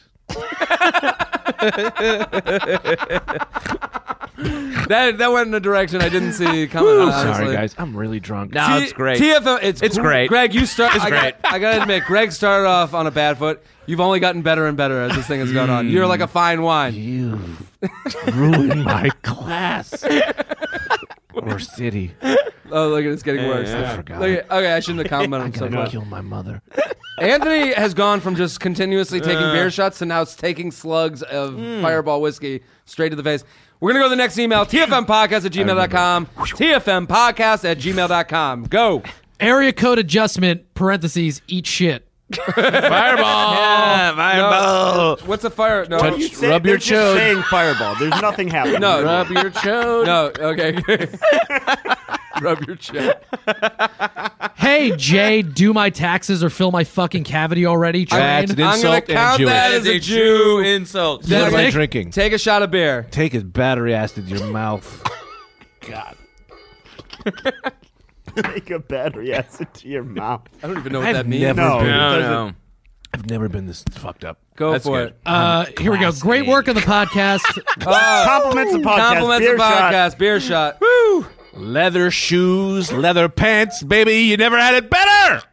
That that went in a direction I didn't see coming. honestly. Sorry, guys. I'm really drunk. No, T- it's great. T F M, it's It's gr- great. Greg, you start. It's I great. Got, I gotta admit, Greg started off on a bad foot. You've only gotten better and better as this thing has gone on. You're like a fine wine. You've ruined my class. Or city. Oh, look at it, it's getting worse. I forgot. Look at- okay, I shouldn't have complimented I him so gotta much. kill my mother. Anthony has gone from just continuously taking beer shots to now it's taking slugs of Fireball whiskey straight to the face. We're going to go to the next email, T F M podcast at gmail dot com. T F M podcast at gmail dot com. Go. Area code adjustment, parentheses, eat shit. Fireball! Yeah, fireball. What's a fire? No. Touch- You say, Rub they're your just chode. saying fireball. There's nothing happening. No. Rub your chode. No, okay. Rub your chin. Hey, Jay, do my taxes or fill my fucking cavity already, train? That's an I'm insult gonna and count Jewish. that That as is a a Jew. Jew insult. What am I Nick, drinking? Take a shot of beer. Take his battery acid to your mouth. God. Take a battery acid to your mouth. I don't even know what I've that means. never No, been. it No, doesn't- no. I've never been this fucked up. Go That's for good. it. Uh, here we go. Great work on the podcast. Compliments the podcast. Compliments Beer the shot. podcast. Beer shot. Leather shoes, leather pants, baby. You never had it better.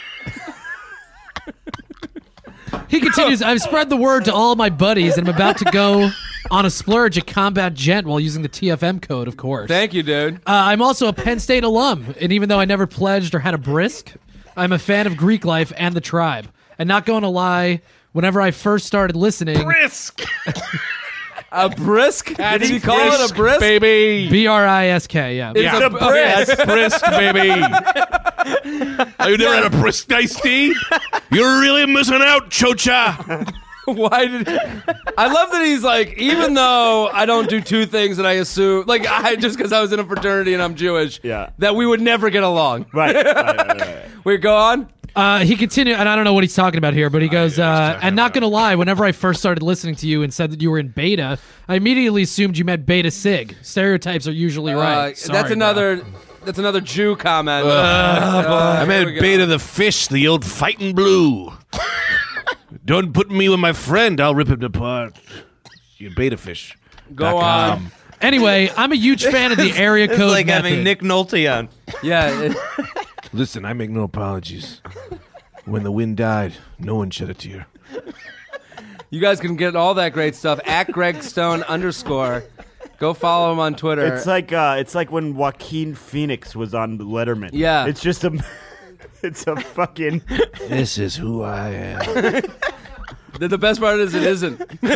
He continues, I've spread the word to all my buddies, and I'm about to go on a splurge at Combat Gent while using the T F M code, of course. Thank you, dude. Uh, I'm also a Penn State alum, and even though I never pledged or had a brisk, I'm a fan of Greek life and the tribe. And not going to lie, whenever I first started listening, Brisk, A brisk? Did he call it a brisk? baby. B R I S K, yeah. It's Yeah. a brisk. That's brisk, baby. Oh, you never had a brisk iced tea? You're really missing out, Chocha. Why did? I love that he's like, even though I don't do two things, and I assume, like, I just because I was in a fraternity and I'm Jewish, Yeah. that we would never get along. Right. right, right, right, right. We go on. Uh, he continued, and I don't know what he's talking about here, but he goes, uh, and not going to lie, whenever I first started listening to you and said that you were in beta, I immediately assumed you meant beta sig. Stereotypes are usually right. Uh, Sorry, that's bro. another. That's another Jew comment. I Here meant we go. beta the fish, the old fighting blue. Don't put me with my friend. I'll rip him apart. You beta fish. Go on. Anyway, I'm a huge fan of the area It's code like method. having Nick Nolte on. Yeah. it- Listen, I make no apologies. When the wind died, no one shed a tear. you guys can get all that great stuff at Greg Stone underscore. Go follow him on Twitter. It's like uh, it's like when Joaquin Phoenix was on Letterman. Yeah. It's just a, it's a fucking. This is who I am. the, the best part is it isn't.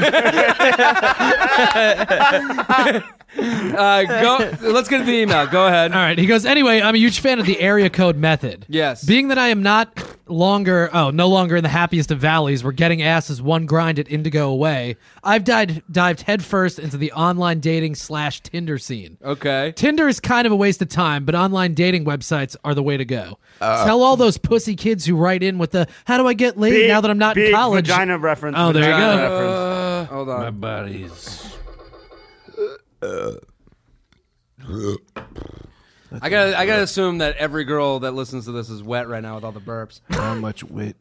uh, go. Let's get to the email. Go ahead. All right. He goes, anyway, I'm a huge fan of the area code method. Yes. Being that I am not longer, oh, no longer in the happiest of valleys where getting ass is one grind at Indigo away, I've died, dived headfirst into the online dating slash Tinder scene. Okay. Tinder is kind of a waste of time, but online dating websites are the way to go. Tell all those pussy kids who write in with the, how do I get laid Big, now that I'm not big in college? Vagina reference. Oh, there you vagina go. reference. Uh, hold My on. body's. I gotta. I gotta assume that every girl that listens to this is wet right now with all the burps. How much wit?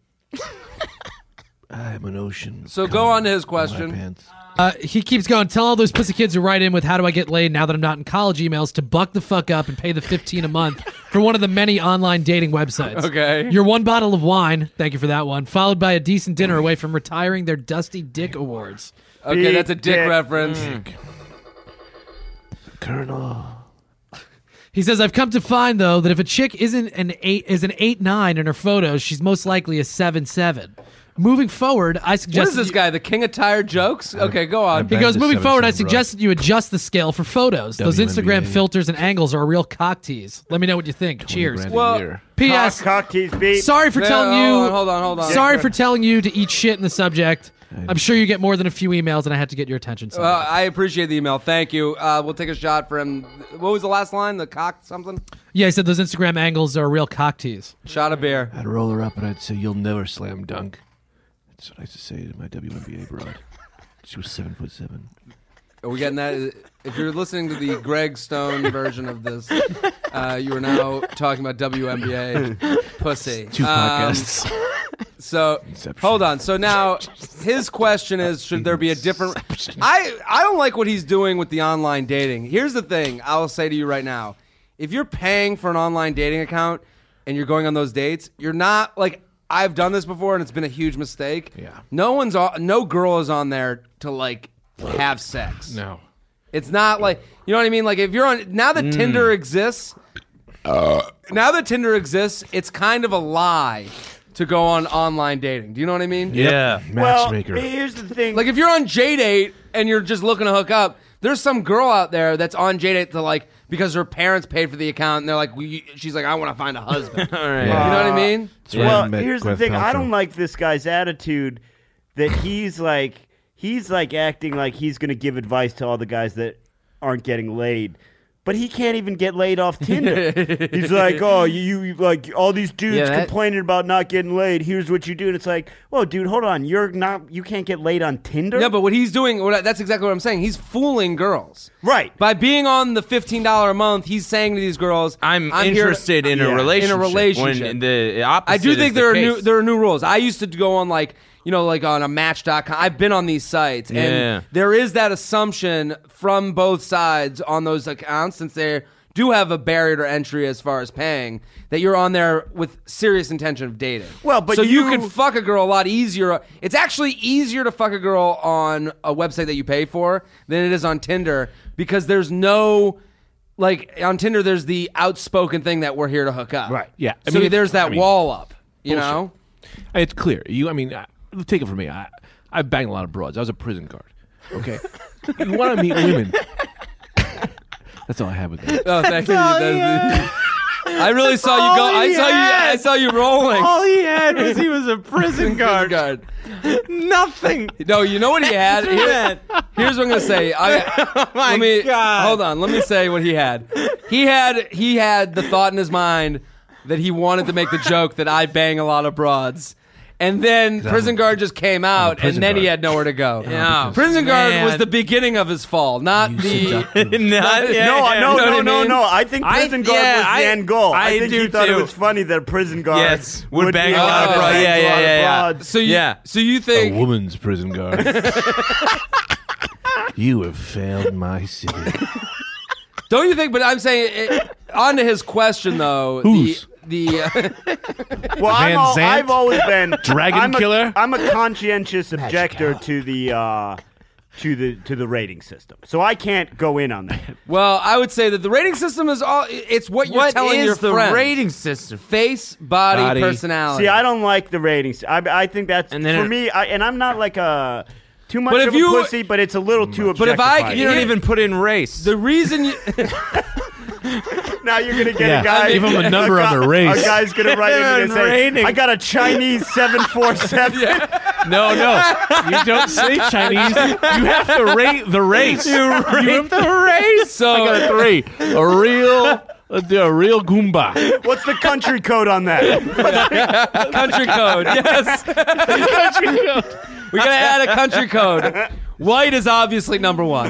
I am an ocean. So go on to his My question. pants. Uh, he keeps going. Tell all those pussy kids who write in with "How do I get laid now that I'm not in college?" emails to buck the fuck up and pay the fifteen a month for one of the many online dating websites. Okay. Your one bottle of wine, thank you for that one, followed by a decent dinner away from retiring their dusty dick awards. Okay, Big that's a dick, dick. reference. Colonel. He says, "I've come to find though that if a chick isn't an eight is an eight nine in her photos, she's most likely a seven seven. Moving forward, I suggest What is that this you- guy? The king of tired jokes? Okay, go on. He Bang goes, the moving seven forward, I seven, bro. suggest that you adjust the scale for photos. Those W N B A. Instagram filters and angles are a real cock tease. Let me know what you think. Cheers. Grand a Well, year. P Cock, S. cock tease beat. Sorry for Yeah, telling hold you. on, hold on, hold on. Sorry for telling you to eat shit in the subject. I'm sure you get more than a few emails, and I had to get your attention. Uh, Somehow. I appreciate the email. Thank you. Uh, we'll take a shot for him. What was the last line? The cock something? yeah, I said those Instagram angles are a real cock tease. Shot of beer. I'd roll her up and I'd say, "You'll never slam dunk." That's what I used to say to my W N B A broad. She was seven foot seven. Are we getting that? If you're listening to the Greg Stone version of this, uh, you are now talking about W N B A pussy. Two Um, podcasts. So Inception. hold on. So now his question is: should there be a different? I I don't like what he's doing with the online dating. Here's the thing: I'll say to you right now, if you're paying for an online dating account and you're going on those dates, you're not like I've done this before and it's been a huge mistake. Yeah. No one's on, no girl is on there to like have sex. No. It's not like, you know what I mean? Like if you're on, now that Tinder exists, now that Tinder exists, it's kind of a lie to go on online dating. Do you know what I mean? Yeah. Well, Matchmaker. here's the thing. Like if you're on J-Date and you're just looking to hook up, there's some girl out there that's on J-Date to like, because her parents paid for the account and they're like, we, she's like, I want to find a husband. All right. You know what I mean? That's where I well, met here's the Gwyneth thing. I Paltrow. don't like this guy's attitude that he's like he's like acting like he's going to give advice to all the guys that aren't getting laid. but he can't even get laid off Tinder. He's like, oh, you, you like all these dudes Yeah, that- complaining about not getting laid. Here's what you do, and it's like, whoa, dude, hold on, you're not, you can't get laid on Tinder. Yeah, but what he's doing, what I- that's exactly what I'm saying. He's fooling girls. right. By being on the fifteen dollars a month, he's saying to these girls, I'm, I'm here- interested in, Yeah. a In a relationship. relationship. When the opposite I do is think the there are case. new there are new rules. I used to go on like you know like on a Match dot com. I've been on these sites, and Yeah. there is that assumption from both sides on those accounts, since they do have a barrier to entry as far as paying, that you're on there with serious intention of dating. Well, but so you, you- can fuck a girl a lot easier. It's actually easier to fuck a girl on a website that you pay for than it is on Tinder, because there's no. Like on Tinder, there's the outspoken thing that we're here to hook up. Right. Yeah. I so mean, there's that I mean, wall up. You bullshit. know. It's clear. You, I mean, I, take it from me. I, I banged a lot of broads. I was a prison guard. Okay, you want to meet women? That's all I have with that. Oh, thank you. That's- I really saw you go. I saw you. I saw you rolling. All he had was he was a prison guard. guard. Nothing. No, you know what he had. Here- here's what I'm gonna say. I, Oh my let me, God. Hold on. Let me say what he had. He had. He had the thought in his mind that he wanted to make the joke that I bang a lot of broads. And then Prison Guard just came out, and prison then he guard. had nowhere to go. Yeah. Prison Guard Man. was the beginning of his fall, not You the. seductive. Not, yeah, No, yeah. no, You know no, what I no, mean? no. I think I- prison guard yeah, was the I- end goal. I, I think do he thought too. it was funny that a prison guard Yes, would bang be a lot of like, broads. bangs Yeah, a yeah, lot of yeah, yeah. broads. So you, Yeah. so you A think woman's prison guard. You have failed my city. Don't you think? But I'm saying, it, on to his question though. Whose? The, the uh, Well, I'm Van all, Zandt? I've always been Dragon I'm a, killer? I'm a conscientious objector to the uh, to the to the rating system, so I can't go in on that. well, I would say that the rating system is all. It's what you're What telling is your the friends. rating system? Face, body, Body. personality. See, I don't like the ratings. I, I think that's And then for it- me. I, and I'm not like a too much But if of a you- pussy, but it's a little too But if I- objectifying. You don't Yeah. even put in race. The reason you. Now you're gonna get Yeah, a guy. give him a number guy, on the race. A guy's gonna write in and say, Rating. "I got a Chinese seven four seven." No, no. You don't say Chinese. You have to rate the race. You rate the race. So I got a three. A real, a, a real Goomba. What's the country code on that? country code. Yes. Country code. We gotta add a country code. White is obviously number one.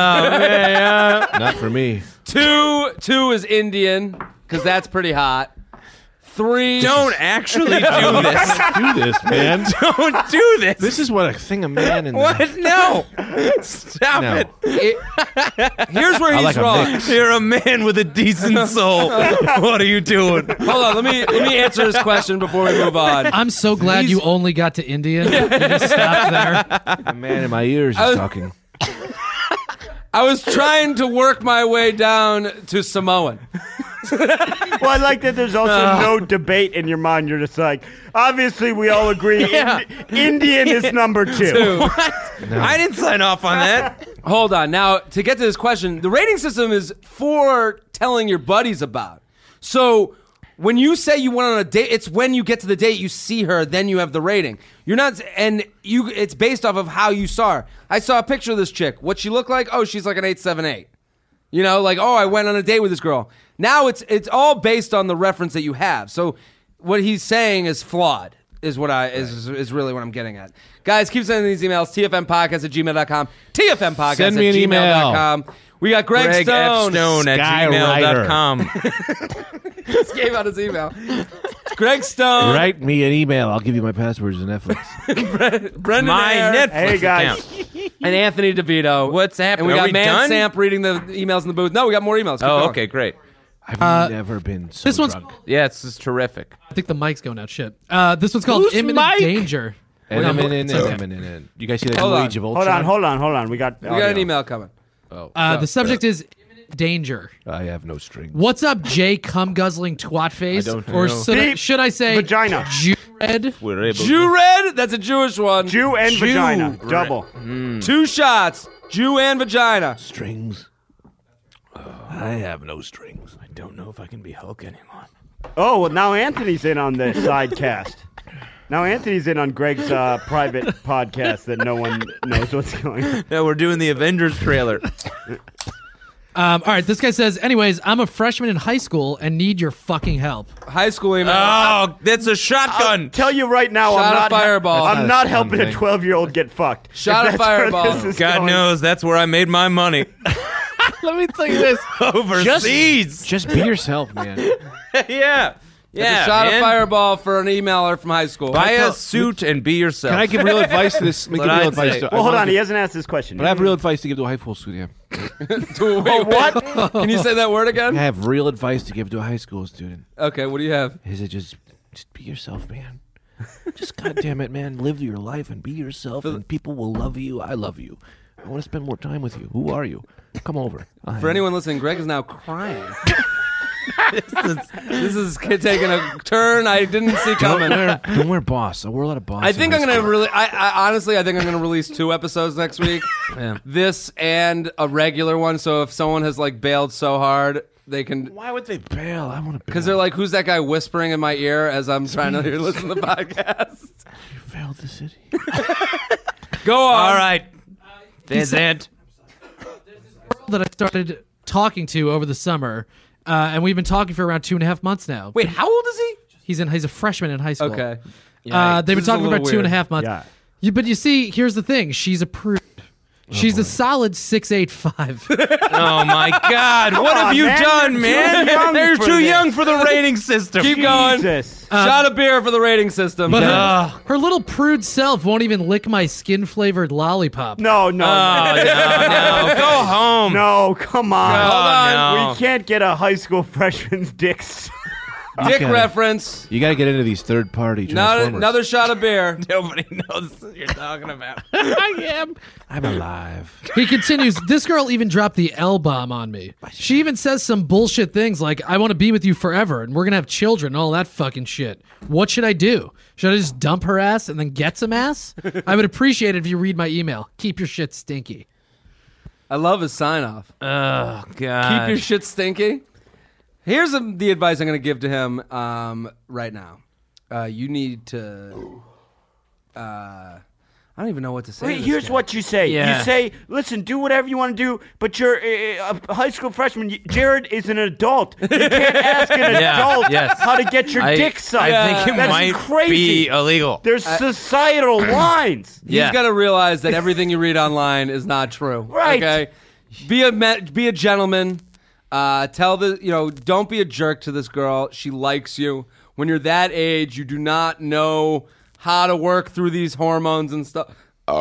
Not for me. Two, two is Indian because that's pretty hot. Three. Don't actually do this. Do this, man. Don't do this. This is what a thing a man in. What? No. Stop No. it. It- here's where I he's like a wrong. mix. You're a man with a decent soul. What are you doing? Hold on, let me let me answer his question before we move on. I'm so glad you only got to Indian. You just stopped there. The man in my ears I is was- talking. I was trying to work my way down to Samoan. Well, I like that there's also no debate in your mind. You're just like, obviously, we all agree Yeah. Indi- Indian is number two. What? I didn't sign off on that. Hold on. Now, to get to this question, the rating system is for telling your buddies about. So when you say you went on a date, it's when you get to the date, you see her, then you have the rating. You're not, and you. It's based off of how you saw her. I saw a picture of this chick. What she looked like? Oh, she's like an eight seven eight. You know, like, oh, I went on a date with this girl. Now it's it's all based on the reference that you have. So what he's saying is flawed, is what I is is really what I'm getting at. Guys, keep sending these emails, T F M podcast at gmail dot com. T F M podcast Send me at an gmail dot email. com. We got Greg, Greg F. Stone. Stone at gmail dot com. Just gave out his email. Greg Stone. Write me an email. I'll give you my passwords to Netflix. Brendan My Ayer, Netflix Hey, guys. account. and Anthony DeVito. What's happening? And we Are got we Man done? Samp reading the emails in the booth. No, we got more emails. Keep Oh, going. okay, great. I've never been so this one's- drunk. Yeah, this is terrific. I think the mic's going out. Shit. Uh, this one's called Who's Imminent Mike? Danger. And, No, and, and, it's and, okay. and, and, and. You guys see that Hold new on. Age of Hold Ultron? on, hold on, hold on. We got We got an audio. email coming. Oh, Uh, Go. the subject is Imminent Danger. I have no strings. What's up, Jay cum guzzling twat face? I don't or know. should I, Beep. should I say Vagina. Jew red? We're able Jew Red? That's a Jewish one. Jew and Jew. vagina, double. Two shots. Jew and vagina. strings. I have no strings. I don't know if I can be Hulk anymore. Oh, well, now Anthony's in on the sidecast. Now Anthony's in on Greg's uh, private podcast that no one knows what's going on. Yeah, we're doing the Avengers trailer. Um, all right, this guy says, anyways, I'm a freshman in high school and need your fucking help. High school email. Oh, that's a shotgun. I'll tell you right now, Shot I'm a not fireball. I'm That's not not a helping fun a thing. twelve-year-old get fucked. Shot If a that's where fireball. this is God going. knows that's where I made my money. Let me tell you this. Overseas. Just be yourself, man. yeah. Yeah. It's a shot man. a fireball for an emailer from high school. Buy a suit and be yourself. Can I give real advice to this? Let me What give real I'd advice say. to. Well, I hold wanna on. He give- hasn't asked this question. But I have real advice to give to a high school student. Oh, what? Can you say that word I again? have real advice to give to a high school student. Okay, what do you have? Is it just, just be yourself, man? Just goddamn it, man, live your life and be yourself, and people will love you. I love you. I want to spend more time with you. Who are you? Come over. I'll For hang anyone listening, Greg is now crying. this is this is taking a turn I didn't see Don't coming. wear, don't wear boss. I wore a lot of boss. I in think high I'm gonna school. really. I, I honestly, I think I'm gonna release two episodes next week. Yeah. This and a regular one. So if someone has like bailed so hard, they can. Why would they bail? I want to bail. Because they're like, who's that guy whispering in my ear as I'm trying to listen to the podcast? you failed the city. Go on. All right. Vincent. That I started talking to over the summer, uh, and we've been talking for around two and a half months now. Wait, how old is he? He's in. He's a freshman in high school. Okay. Uh, they've been This is a talking for little about two and a weird. half months. Yeah. You, but you see, here's the thing. She's a prude. She's a solid six eight five. Oh my God! What have on, you man. done, You're man? too young They're for too this. young for the rating system. Keep going. Jesus. Shot of beer for the rating system. But Uh, her, her little prude self won't even lick my skin flavored lollipop. No, no, Oh, no, no. Go home. no. Come on. Oh, Hold on. no. We can't get a high school freshman's dicks. Dick gotta- reference. You got to get into these third party Not transformers. another shot of beer. Nobody knows what you're talking about. I am. I'm alive. He continues, this girl even dropped the L bomb on me. She even says some bullshit things like, I want to be with you forever and we're going to have children and all that fucking shit. What should I do? Should I just dump her ass and then get some ass? I would appreciate it if you read my email. Keep your shit stinky. I love his sign off. Oh God. Keep your shit stinky. Here's um, the advice I'm going to give to him um, right now. Uh, you need to. Uh, I don't even know what to say. Wait, to this here's guy. what you say. Yeah. You say, listen, do whatever you want to do, but you're uh, a high school freshman. Jared is an adult. You can't ask an Yeah, adult yes. how to get your I, dick sucked. I think it That's might crazy. be illegal. There's societal lines. He's Yeah. got to realize that everything you read online is not true. Right. Okay. Be a me- be a gentleman. Uh, tell the you know don't be a jerk to this girl. She likes you. When you're that age, you do not know how to work through these hormones and stuff.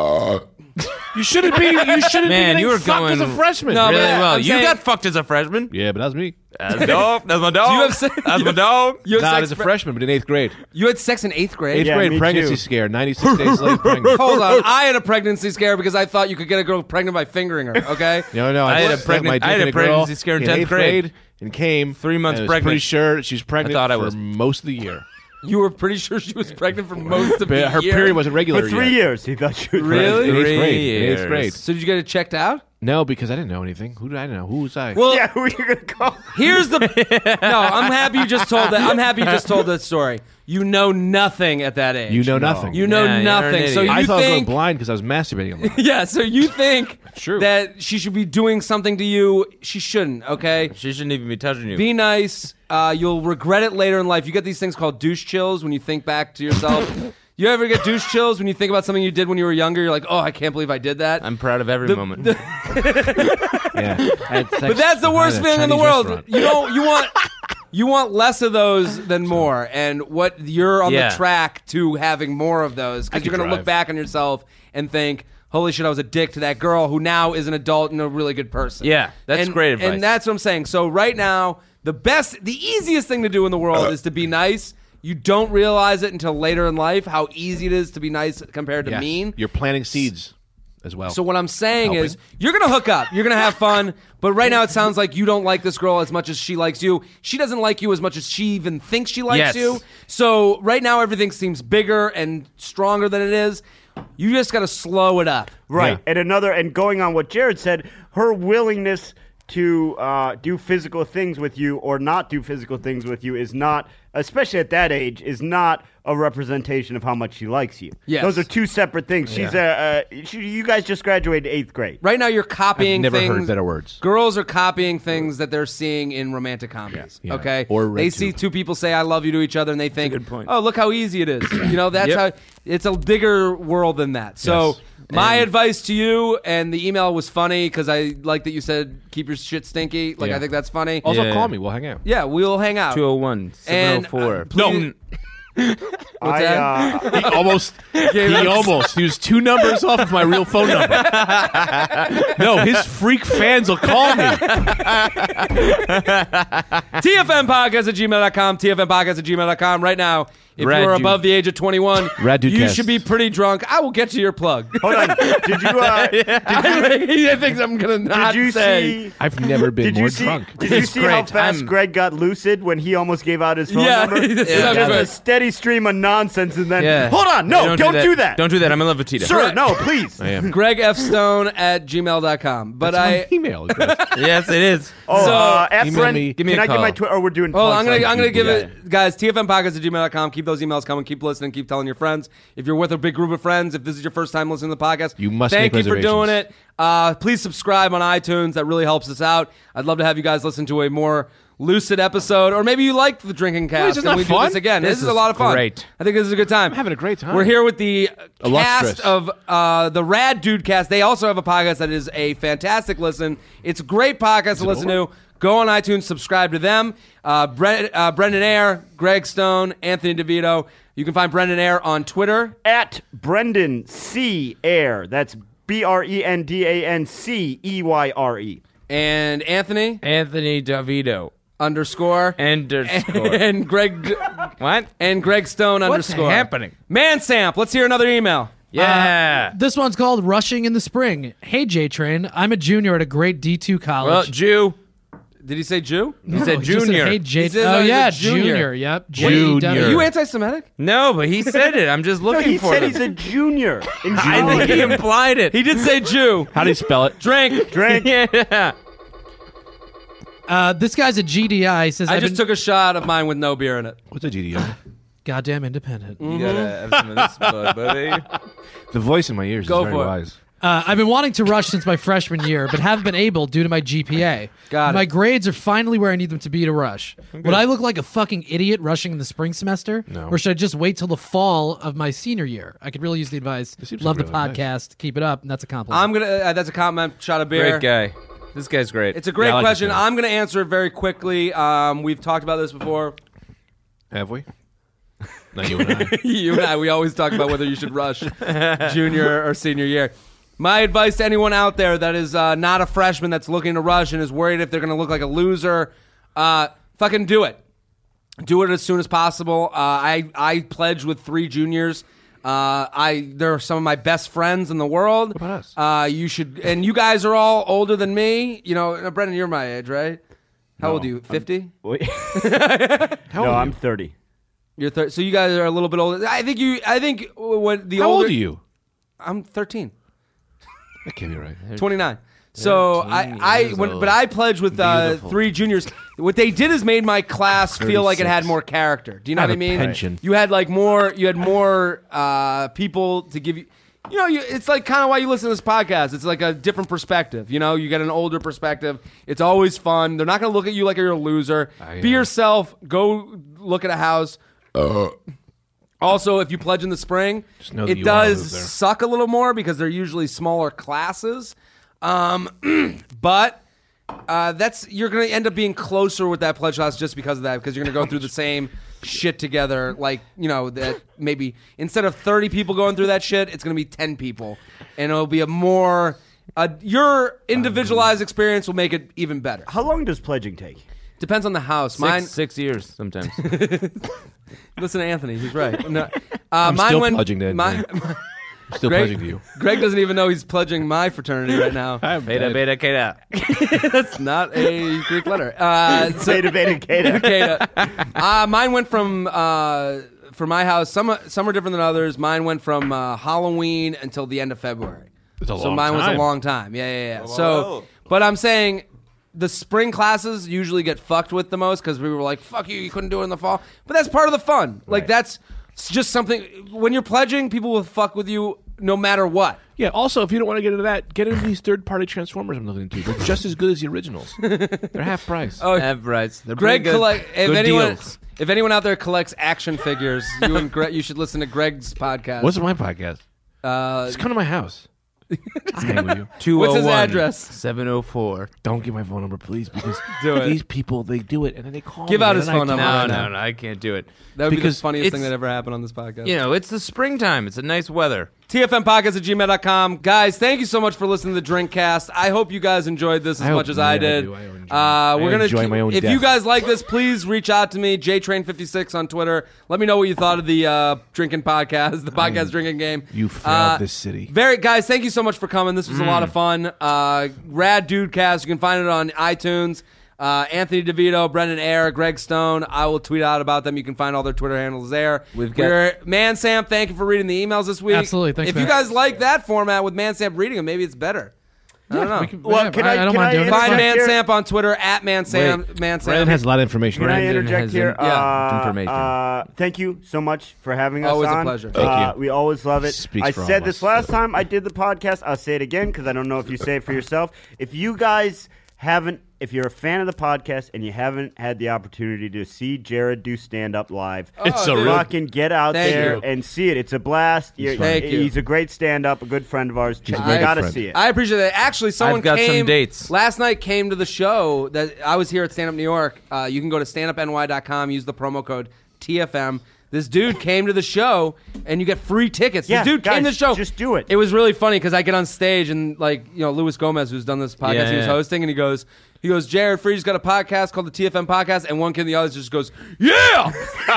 You shouldn't be. You shouldn't Man, be you were fucked going as a freshman. No, really but well. I'm You saying- got fucked as a freshman. Yeah, but that was me. That's dope. That's my dog. Do you have se- That's my dog. You have Not sex as a fre- freshman, but in eighth grade. You had sex in eighth grade. Eighth Yeah, grade me pregnancy too. scare. Ninety-six days late pregnant. Hold on, I had a pregnancy scare because I thought you could get a girl pregnant by fingering her. Okay. No, no. I had a slammed pregnant- my dick I had in a girl pregnancy scare in tenth eighth grade. and came Three months and I was pregnant. Pretty sure she was pregnant I thought I for was. most of the year. You were pretty sure she was pregnant for most of the But her year. period wasn't regular For three yet. years, he thought she was Really? In eighth Three grade. In eighth years. grade. So did you get it checked out? No, because I didn't know anything. Who did I know? Who was I? Well, Yeah, who are you gonna call? here's the. No, I'm happy you just told that. I'm happy you just told that story. You know nothing at that age. you know nothing. You know Yeah, you're an nothing. So idiot. you I thought I was going think. blind because I was masturbating a lot. Yeah. So you think True. that she should be doing something to you? She shouldn't. Okay. She shouldn't even be touching you. Be nice. Uh, you'll regret it later in life. You get these things called douche chills when you think back to yourself. You ever get douche chills when you think about something you did when you were younger? You're like, oh, I can't believe I did that. I'm proud of every The- moment. the- Yeah. I had sex but that's the behind worst a thing in the Chinese world. restaurant. You don't. You want. You want less of those than more, and what you're on Yeah. the track to having more of those because I you're could going to look drive. back on yourself and think, "Holy shit, I was a dick to that girl who now is an adult and a really good person." Yeah, that's and, great advice. And that's what I'm saying. So right now, the best, the easiest thing to do in the world is to be nice. You don't realize it until later in life how easy it is to be nice compared to Yes. mean. You're planting seeds as well. So what I'm saying Helping. is, you're gonna hook up, you're gonna have fun, but right now it sounds like you don't like this girl as much as she likes you. She doesn't like you as much as she even thinks she likes Yes. you. So right now everything seems bigger and stronger than it is. You just gotta slow it up. Right. Yeah. And another, and going on what Jared said, her willingness to uh, do physical things with you or not do physical things with you is not, especially at that age, is not a representation of how much she likes you. Yes. Those are two separate things. She's a, uh, she, you guys just graduated eighth grade. Right now, you're copying I've never things. heard better words. Girls are copying things that they're seeing in romantic comedies. Yeah. Okay, Or they RedTube. see two people say "I love you" to each other, and they think, good point. "Oh, look how easy it is." You know, that's Yep. how it's a bigger world than that. So, Yes. my And- advice to you, and the email was funny because I like that you said keep your shit stinky. Like Yeah. I think that's funny. Also, Yeah. call me. We'll hang out. Yeah, we'll hang out. two oh one, seven oh four. And, uh, please- I, that? uh, He almost. he almost. He was two numbers off of my real phone number. No, his freak fans will call me. T F M podcast at gmail dot com, T F M podcast at gmail dot com. Right now, if Rad you're dude. above the age of twenty-one, Rad dude you cast. should be pretty drunk. I will get to your plug. hold on. Did you uh, I think I'm going to not did you say. see? I've never been Did more you see? drunk. Did you It's see how great. fast I'm- Greg got lucid when he almost gave out his phone Yeah, number? it's so Just good. a steady stream of nonsense, and then Yeah. hold on, no, Hey, don't, do that. Don't do that. I'm in love with Tita. Sir, no, please. I am. Greg F. Stone at gmail dot com. But That's I. my email address. Yes, it is. Oh, So- uh, at Email Brent, me. Give me can a I give call. my Twitter? Or we're doing. Oh, plugs I'm gonna on I'm gonna YouTube. give Yeah. it, guys. T F M podcast at gmail dot com. Keep those emails coming. Keep listening. Keep telling your friends. If you're with a big group of friends, if this is your first time listening to the podcast, You must thank make you for doing reservations. it. Uh, please subscribe on iTunes. That really helps us out. I'd love to have you guys listen to a more lucid episode, or maybe you like the drinking cast isn't and that we do fun? this again. This, This is a is lot of fun. great. I think this is a good time. I'm having a great time. We're here with the Illustrious. cast of uh, the Rad Dude Cast. They also have a podcast that is a fantastic listen. It's a great podcast to listen to. Go on iTunes, subscribe to them. Uh, Brent, uh, Brendan Ayer, Greg Stone, Anthony DeVito. You can find Brendan Ayer on Twitter. At Brendan C. Air. That's B R E N D A N C E Y R E. And Anthony Anthony DeVito. underscore. Underscore. And Greg What? and Greg Stone What's underscore. happening? Mansamp. Let's hear another email. Yeah. This one's called Rushing in the Spring. Hey, J-Train. I'm a junior at a great D two well, college. Jew. Did he say Jew? He said he just junior. Hey, J- He said, oh, no, he yeah, said junior. junior. Yep. Junior. J E W. Are you anti-Semitic? No, but he said it. I'm just No, looking he for said them. he's a junior. In I think he junior. implied it. He did say Jew. How do you spell it? Drink. Drink. yeah. Uh, this guy's a G D I. He says, I I've just been took a shot of mine with no beer in it. What's a G D O? goddamn independent. You gotta have some of this blood, buddy. The voice in my ears Go is very for it. wise. Uh, I've been wanting to rush since my freshman year, but haven't been able due to my G P A. Got it. My grades are finally where I need them to be to rush. Would I look like a fucking idiot rushing in the spring semester? No. Or should I just wait till the fall of my senior year? I could really use the advice. seems Love like the really nice. podcast. Keep it up. And that's a compliment. I'm gonna. Uh, that's a compliment. Shot of beer. Great guy. This guy's great. It's a great Yeah, I like this question. guy. I'm gonna answer it very quickly. Um, we've talked about this before. Have we? Not you and I. You and I, we always talk about whether you should rush junior or senior year. My advice to anyone out there that is uh, not a freshman that's looking to rush and is worried if they're going to look like a loser, uh, fucking do it. Do it as soon as possible. Uh, I I pledged with three juniors. Uh, I they're some of my best friends in the world. What about us? Uh, you should, and you guys are all older than me. You know, uh, Brendan, you're my age, right? How No, old are you? Fifty? Wait. How no, old are I'm you? thirty. You're thir- so you guys are a little bit older. I think you. I think when the How older. old are you? I'm thirteen. That can't be right. twenty-nine. So I, I years when, old. but I pledged with uh, Beautiful. three juniors. What they did is made my class feel like it had thirty-six. more character. Do you know I what I have a mean? pension. You had like more. You had more uh, people to give you. You know, you, it's like kind of why you listen to this podcast. It's like a different perspective. You know, you get an older perspective. It's always fun. They're not going to look at you like you're a loser. I Be know. yourself. Go look at a house. Also, if you pledge in the spring, Just know that it you wanna does move there. suck a little more because they're usually smaller classes. Um, but uh, that's you're going to end up being closer with that pledge class just because of that, because you're going to go through the same shit together. Like, you know, that maybe instead of thirty people going through that shit, it's going to be ten people, and it'll be a more uh, your individualized experience will make it even better. How long does pledging take? Depends on the house. Six, Mine. six years sometimes. Listen to Anthony; he's right. No, uh, I'm mine still went, pledging to mine, I'm still Greg, pledging to you. Greg doesn't even know he's pledging my fraternity right now. I'm Beta, dead. beta, keta. That's not a Greek letter. Uh, so, Beta, beta, keta. okay, uh, mine went from uh, for my house. Some some are different than others. Mine went from uh, Halloween until the end of February. It's a so long mine was a time. long time. Yeah, yeah, yeah. So, but I'm saying the spring classes usually get fucked with the most because we were like, fuck you, you couldn't do it in the fall. But that's part of the fun. Like, Right. that's just something. When you're pledging, people will fuck with you no matter what. Yeah, also, if you don't want to get into that, get into these third-party Transformers I'm looking into. They're just as good as the originals. They're half price. Oh, Have rights. They're Greg, pretty good, collect, if good anyone, deals. if anyone out there collects action figures, you and Greg, you should listen to Greg's podcast. What's my podcast? uh, Just come to my house. I'll hang with you. two oh one What's his address? seven oh four Don't give my phone number, please, because Do it. these people, they do it, and then they call Give me, out and his then I phone talk number. No, right to now. no, no, I can't do it. That would be the because funniest it's- thing that ever happened on this podcast. You know, it's the springtime. It's a nice weather. T F M podcast at gmail dot com. Guys, thank you so much for listening to the Drinkcast. I hope you guys enjoyed this as I much hope- as I yeah, I did. do. I enjoy it. uh, I we're gonna enjoy keep- my own if death. you guys like this, please reach out to me, J Train fifty-six on Twitter. Let me know what you thought of the uh, drinking podcast, the podcast drinking game. You failed Uh, this city. Very guys, thank you so much for coming. This was a Mm. lot of fun. Uh, Rad Dude Cast. You can find it on iTunes. Uh, Anthony DeVito, Brendan Ayer, Greg Stone. I will tweet out about them. You can find all their Twitter handles there. We've got- We're, Man Sam, thank you for reading the emails this week. Absolutely. Thanks If for you having guys like that format with Man Sam reading them, maybe it's better. I don't know. We can- Well, yeah, can I, I- I don't can mind I doing it. Find interject Man here? Sam on Twitter at Man Sam. Wait, Man Sam. Brandon has a lot of information. Can I Brandon interject has here? in- yeah, Uh, information. Uh, thank you so much for having us Always a on. pleasure. Thank Uh, you. We always love it. Speaks I for all said of this us. last time I did the podcast. I'll say it again because I don't know if you say it for yourself. If you guys haven't, if you're a fan of the podcast and you haven't had the opportunity to see Jared do stand up live, It's so dude. real. fucking get out Thank there you. and see it. It's a blast. You're- Thank you. He's a great stand up, a good friend of ours. You a great got to friend. see it. I appreciate that. Actually, someone I've got some came dates. last night. Came to the show that I was here at Stand Up New York. Uh, you can go to stand up N Y dot com. Use the promo code T F M. This dude came to the show, and you get free tickets. Yeah, the dude came to the guys, show. just do it. It was really funny because I get on stage and like you know Luis Gomez, who's done this podcast, Yeah, he was yeah. hosting, and he goes, he goes, Jared Freed's got a podcast called the T F M Podcast, and one kid in the audience just goes, yeah.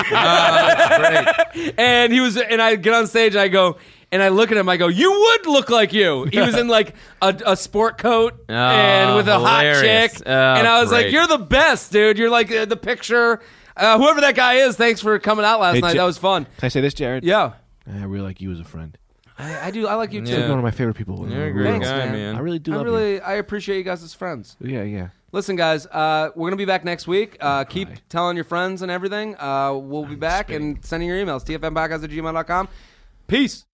Great. And he was, and I get on stage and I go, and I look at him, I go, you would look like you. He was in like a, a sport coat Oh, and with a hilarious. hot chick. Oh, and I was like, great. you're the best, dude. You're like uh, the picture. Uh, whoever that guy is, thanks for coming out last Hey, night. J- that was fun. Can I say this, Jared? Yeah. I really like you as a friend. I, I do. I like you too. You're Yeah. one of my favorite people. in the You're a world. great Thanks, guy, man. man. I really do I love really, I appreciate you guys as friends. you. Yeah, yeah. Listen, guys, uh, we're gonna be back next week. Uh, keep telling your friends and everything. Uh, we'll be back and sending your emails. T F M podcast at gmail dot com. Peace.